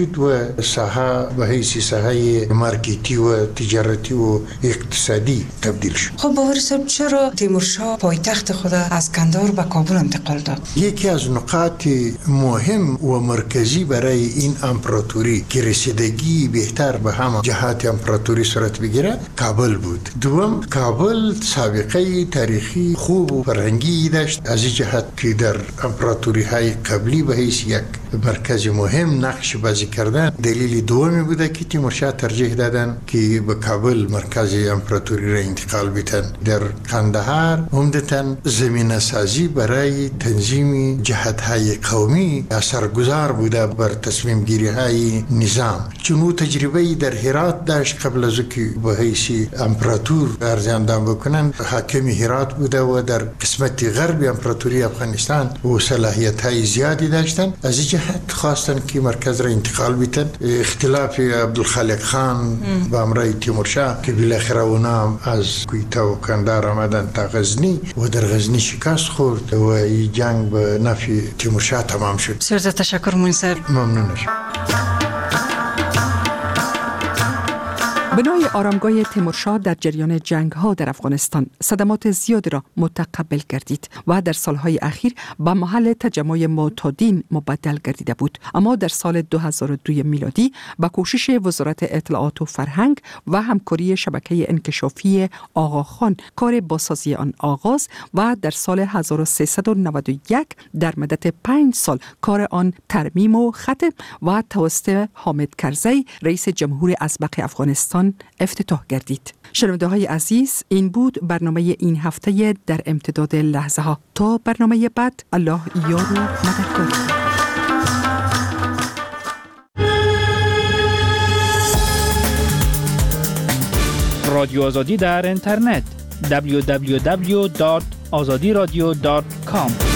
شد و ساحه به حیث ساحه مارکتی و تجارتی و اقتصادی تبدیل شد. خب باوری صاحب چرا تیمورشاه پایتخت خود از کندهار به کابل انتقال داد؟ یکی از نقاط مهم و مرکزی برای این امپراتوری که رسیدگی بهتر به هم جهات امپراتوری صورت بگیره کابل بود. دوم، کابل سابقه تاریخی خوب و فرهنگی داشت از این جهت که در امپراتوری های قبلی به حیث یک مرکز مهم نقش بازی کردن. دلیل دومی بوده که تیمورشاه ترجیح دادن که به کابل مرکز امپراتوری را انتقال بدن. در قندهار عمدتاً زمینه سازی برای تنظیم جهت های قومی اثرگذار بوده بر تصمیم گیری های نظام. چون تجربه در هرات داشت قبل از که به حیث امپراتور عرض اندام بکنن، حاکم هرات بوده و در قسمت غرب امپراتوری افغانستان و صلاحیت های زیادی داشتن. از این جهت خواستن که مرکز را انتقال بدن. اختلاف عبدالخالق خان با امرای تیمورشاه که بالاخره اونا از کویتا و کندهار آمدن تا غزنی و در غزنی شکست خورد و این جنگ به نفع تیمورشاه تمام شد. بسیار تشکر موین صاحب. ممنون شد. بنای آرامگاه تیمورشاه در جریان جنگ‌ها در افغانستان صدمات زیادی را متقبل گردید و در سالهای اخیر به محل تجمع معتادین مبدل گردیده بود. اما در سال 2002 میلادی با کوشش وزارت اطلاعات و فرهنگ و همکاری شبکه انکشافی آقاخان کار بازسازی آن آغاز و در سال 1391 در مدت 5 سال کار آن ترمیم و ختم و توسط حامد کرزی رئیس جمهور اسبق افغانستان افتتاح گردید. شنونده های عزیز، این بود برنامه این هفته در امتداد لحظه ها. تا برنامه بعد، الله یار و مددگار. رادیو آزادی در اینترنت www.azadiradio.com